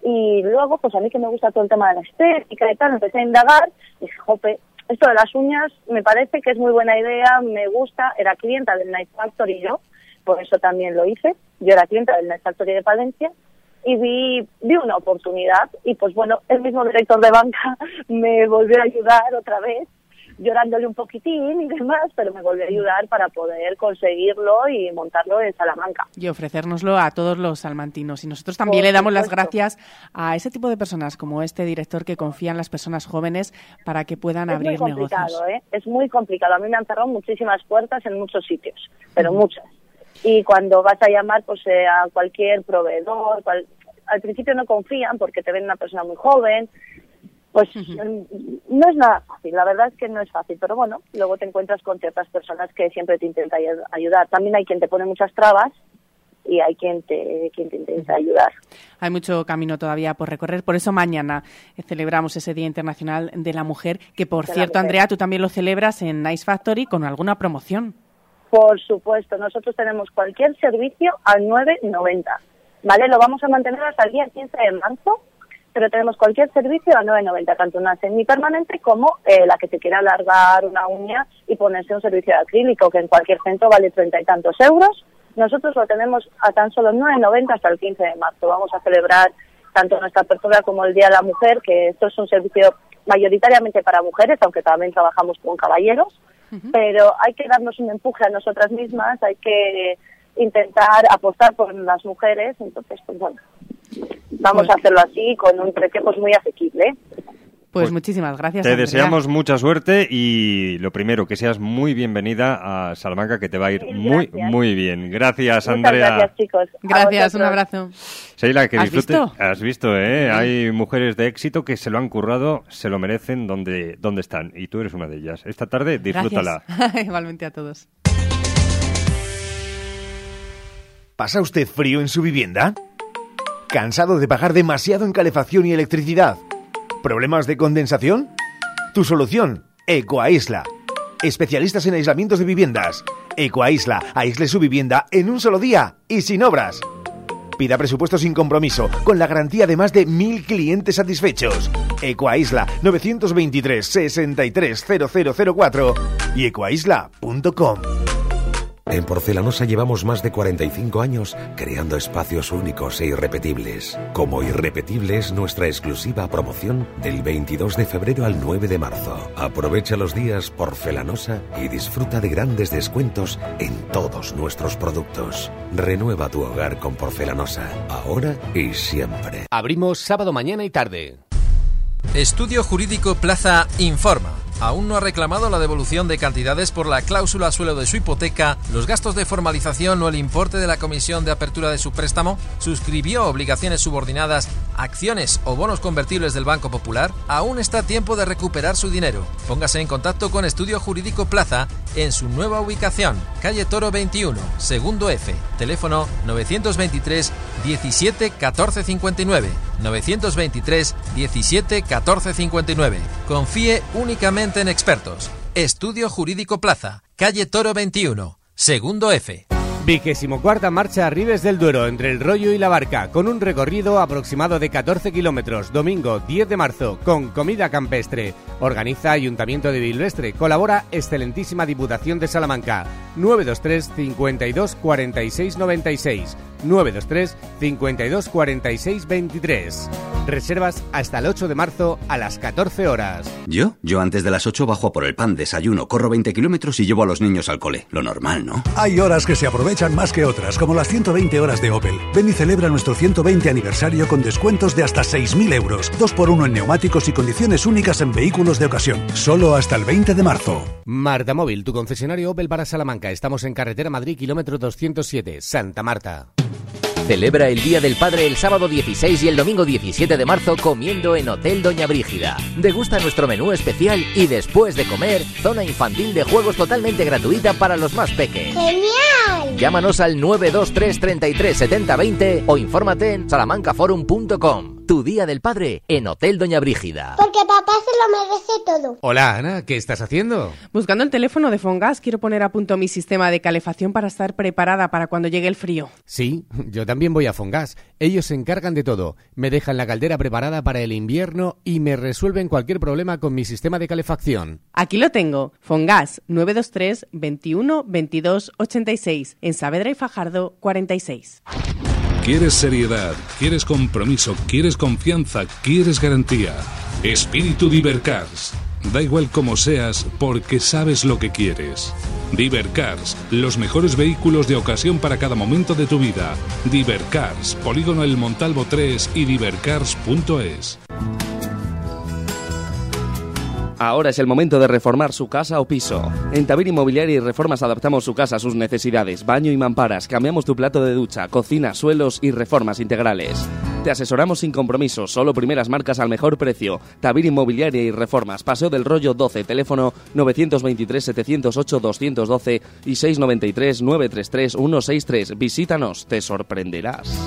Y luego, pues a mí que me gusta todo el tema de la estética y tal, empecé a indagar y dije, jope, esto de las uñas me parece que es muy buena idea, me gusta. Era clienta del Night Factory yo, por eso también lo hice. Yo era clienta del Night Factory de Palencia y vi, vi una oportunidad y pues bueno, el mismo director de banca me volvió a ayudar otra vez, llorándole un poquitín y demás, pero me volvió a ayudar para poder conseguirlo y montarlo en Salamanca. Y ofrecérnoslo a todos los salmantinos. Y nosotros también Por le damos supuesto. las gracias a ese tipo de personas como este director que confía en las personas jóvenes para que puedan Es abrir muy complicado, negocios. ¿eh? Es muy complicado. A mí me han cerrado muchísimas puertas en muchos sitios, pero muchas. Y cuando vas a llamar pues eh, a cualquier proveedor, cual- al principio no confían porque te ven una persona muy joven, pues mm, no es nada fácil, la verdad es que no es fácil, pero bueno, luego te encuentras con ciertas personas que siempre te intentan ay- ayudar. También hay quien te pone muchas trabas y hay quien te, quien te intenta ayudar. Hay mucho camino todavía por recorrer, por eso mañana eh, celebramos ese Día Internacional de la Mujer, que por De la cierto, mujer. Andrea, tú también lo celebras en Nice Factory con alguna promoción. Por supuesto, nosotros tenemos cualquier servicio al nueve noventa, ¿vale? Lo vamos a mantener hasta el día quince de marzo, pero tenemos cualquier servicio a nueve noventa, tanto una semipermanente como eh, la que te quiera alargar una uña y ponerse un servicio de acrílico, que en cualquier centro vale treinta y tantos euros. Nosotros lo tenemos a tan solo nueve noventa hasta el quince de marzo. Vamos a celebrar tanto nuestra apertura como el Día de la Mujer, que esto es un servicio mayoritariamente para mujeres, aunque también trabajamos con caballeros, pero hay que darnos un empuje a nosotras mismas, hay que intentar apostar por las mujeres, entonces pues bueno, vamos a hacerlo así con un precio pues muy asequible. Pues, muchísimas gracias, Te Andrea. deseamos mucha suerte y lo primero, que seas muy bienvenida a Salamanca, que te va a ir muy, muy bien. Gracias, Muchas Andrea. gracias, chicos. A Gracias, un vosotros. abrazo. Sheila, que ¿Has disfrute. visto? Has visto, ¿eh? Sí. Hay mujeres de éxito que se lo han currado, se lo merecen donde, donde están. Y tú eres una de ellas. Esta tarde, disfrútala. Gracias. Igualmente a todos. ¿Pasa usted frío en su vivienda? ¿Cansado de pagar demasiado en calefacción y electricidad? ¿Problemas de condensación? Tu solución, Ecoaisla. Especialistas en aislamientos de viviendas. Ecoaisla, aísle su vivienda en un solo día y sin obras. Pida presupuesto sin compromiso, con la garantía de más de mil clientes satisfechos. Ecoaisla, nueve dos tres, sesenta y tres, cero cero cero cuatro y ecoaisla punto com. En Porcelanosa llevamos más de cuarenta y cinco años creando espacios únicos e irrepetibles. Como irrepetible es nuestra exclusiva promoción del veintidós de febrero al nueve de marzo. Aprovecha los días Porcelanosa y disfruta de grandes descuentos en todos nuestros productos. Renueva tu hogar con Porcelanosa, ahora y siempre. Abrimos sábado, mañana y tarde. Estudio Jurídico Plaza informa. ¿Aún no ha reclamado la devolución de cantidades por la cláusula suelo de su hipoteca, los gastos de formalización o el importe de la comisión de apertura de su préstamo? ¿Suscribió obligaciones subordinadas, acciones o bonos convertibles del Banco Popular? Aún está a tiempo de recuperar su dinero. Póngase en contacto con Estudio Jurídico Plaza en su nueva ubicación, calle Toro veintiuno, segundo F, teléfono novecientos veintitrés diecisiete catorce cincuenta y nueve, novecientos veintitrés diecisiete catorce cincuenta y nueve. Confíe únicamente en expertos. Estudio Jurídico Plaza, calle Toro veintiuno, segundo F. Vigésimo cuarta marcha Ribes del Duero entre el Rollo y la Barca, con un recorrido aproximado de catorce kilómetros, domingo diez de marzo, con comida campestre. Organiza Ayuntamiento de Bilvestre, colabora excelentísima Diputación de Salamanca. nueve dos tres, cincuenta y dos, cuarenta y seis noventa y seis, nueve dos tres, cincuenta y dos, cuarenta y seis veintitrés. Reservas hasta el ocho de marzo a las catorce horas. ¿Yo? Yo antes de las ocho bajo a por el pan, desayuno, corro veinte kilómetros y llevo a los niños al cole. Lo normal, ¿no? Hay horas que se aprovechan más que otras, como las ciento veinte horas de Opel. Ven y celebra nuestro ciento veinte aniversario con descuentos de hasta seis mil euros. dos por uno en neumáticos y condiciones únicas en vehículos de ocasión. Solo hasta el veinte de marzo. Marta Móvil, tu concesionario Opel para Salamanca. Estamos en carretera Madrid, kilómetro doscientos siete, Santa Marta. Celebra el Día del Padre el sábado dieciséis y el domingo diecisiete de marzo comiendo en Hotel Doña Brígida. Degusta nuestro menú especial y después de comer, zona infantil de juegos totalmente gratuita para los más peques. ¡Genial! Llámanos al nueve dos tres, treinta y tres, setenta, veinte o infórmate en salamancaforum punto com. Tu Día del Padre en Hotel Doña Brígida. Porque papá se lo merece todo. Hola, Ana, ¿qué estás haciendo? Buscando el teléfono de Fongas, quiero poner a punto mi sistema de calefacción para estar preparada para cuando llegue el frío. Sí, yo también voy a Fongas. Ellos se encargan de todo. Me dejan la caldera preparada para el invierno y me resuelven cualquier problema con mi sistema de calefacción. Aquí lo tengo. Fongas, nueve dos tres, veintiuno, veintidós, ochenta y seis. En Saavedra y Fajardo, cuarenta y seis. ¿Quieres seriedad? ¿Quieres compromiso? ¿Quieres confianza? ¿Quieres garantía? Espíritu Divercars. Da igual cómo seas, porque sabes lo que quieres. Divercars, los mejores vehículos de ocasión para cada momento de tu vida. Divercars, Polígono El Montalvo tres y divercars punto es. Ahora es el momento de reformar su casa o piso. En Tabir Inmobiliaria y Reformas adaptamos su casa a sus necesidades. Baño y mamparas, cambiamos tu plato de ducha, cocina, suelos y reformas integrales. Te asesoramos sin compromiso, solo primeras marcas al mejor precio. Tabir Inmobiliaria y Reformas, Paseo del Rollo doce, teléfono nueve dos tres, siete cero ocho, dos uno dos y seis nueve tres, nueve tres tres, uno seis tres. Visítanos, te sorprenderás.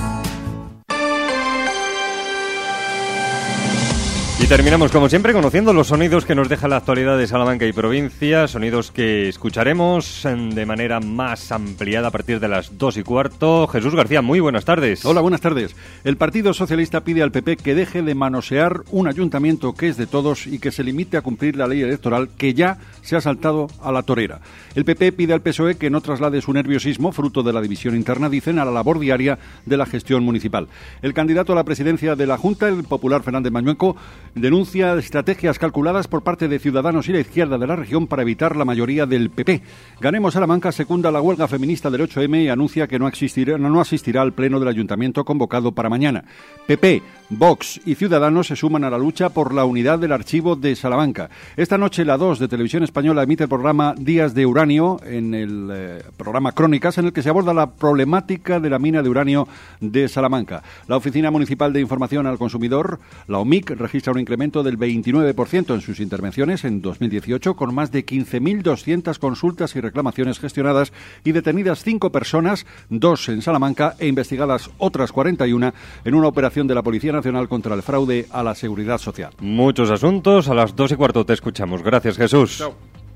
Y terminamos, como siempre, conociendo los sonidos que nos deja la actualidad de Salamanca y provincia, sonidos que escucharemos de manera más ampliada a partir de las dos y cuarto. Jesús García, muy buenas tardes. Hola, buenas tardes. El Partido Socialista pide al P P que deje de manosear un ayuntamiento que es de todos y que se limite a cumplir la ley electoral que ya se ha saltado a la torera. El P P pide al P S O E que no traslade su nerviosismo, fruto de la división interna, dicen, a la labor diaria de la gestión municipal. El candidato a la presidencia de la Junta, el popular Fernández Mañueco, denuncia estrategias calculadas por parte de Ciudadanos y la izquierda de la región para evitar la mayoría del P P. Ganemos Salamanca secunda la huelga feminista del ocho eme y anuncia que no asistirá, no asistirá al pleno del ayuntamiento convocado para mañana. P P, Vox y Ciudadanos se suman a la lucha por la unidad del archivo de Salamanca. Esta noche la dos de Televisión Española emite el programa Días de Uranio, en el eh, programa Crónicas, en el que se aborda la problemática de la mina de uranio de Salamanca. La Oficina Municipal de Información al Consumidor, la O M I C, registra un incremento del veintinueve por ciento en sus intervenciones en dos mil dieciocho, con más de quince mil doscientas consultas y reclamaciones gestionadas y detenidas cinco personas, dos en Salamanca, e investigadas otras cuarenta y una en una operación de la Policía Nacional contra el fraude a la Seguridad Social. Muchos asuntos, a las dos y cuarto te escuchamos. Gracias, Jesús. Chao.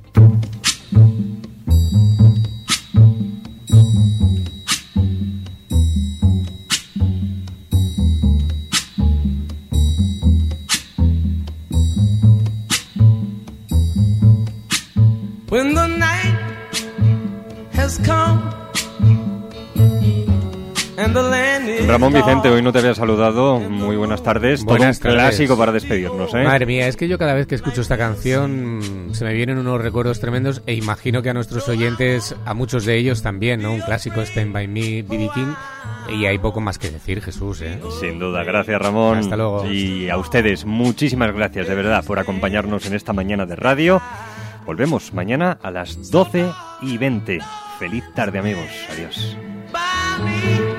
When the night has come and the land is Ramón Vicente, hoy no te había saludado. Muy buenas tardes. Buenas Todo un tardes. clásico para despedirnos, ¿eh? Madre mía, es que yo cada vez que escucho esta canción se me vienen unos recuerdos tremendos e imagino que a nuestros oyentes, a muchos de ellos también, ¿no? Un clásico, Stand By Me, B B King, y hay poco más que decir, Jesús, ¿eh? Sin duda, gracias Ramón. Hasta luego. Y a ustedes, muchísimas gracias de verdad por acompañarnos en esta mañana de radio. Volvemos mañana a las doce y veinte. Feliz tarde, amigos. Adiós. by me.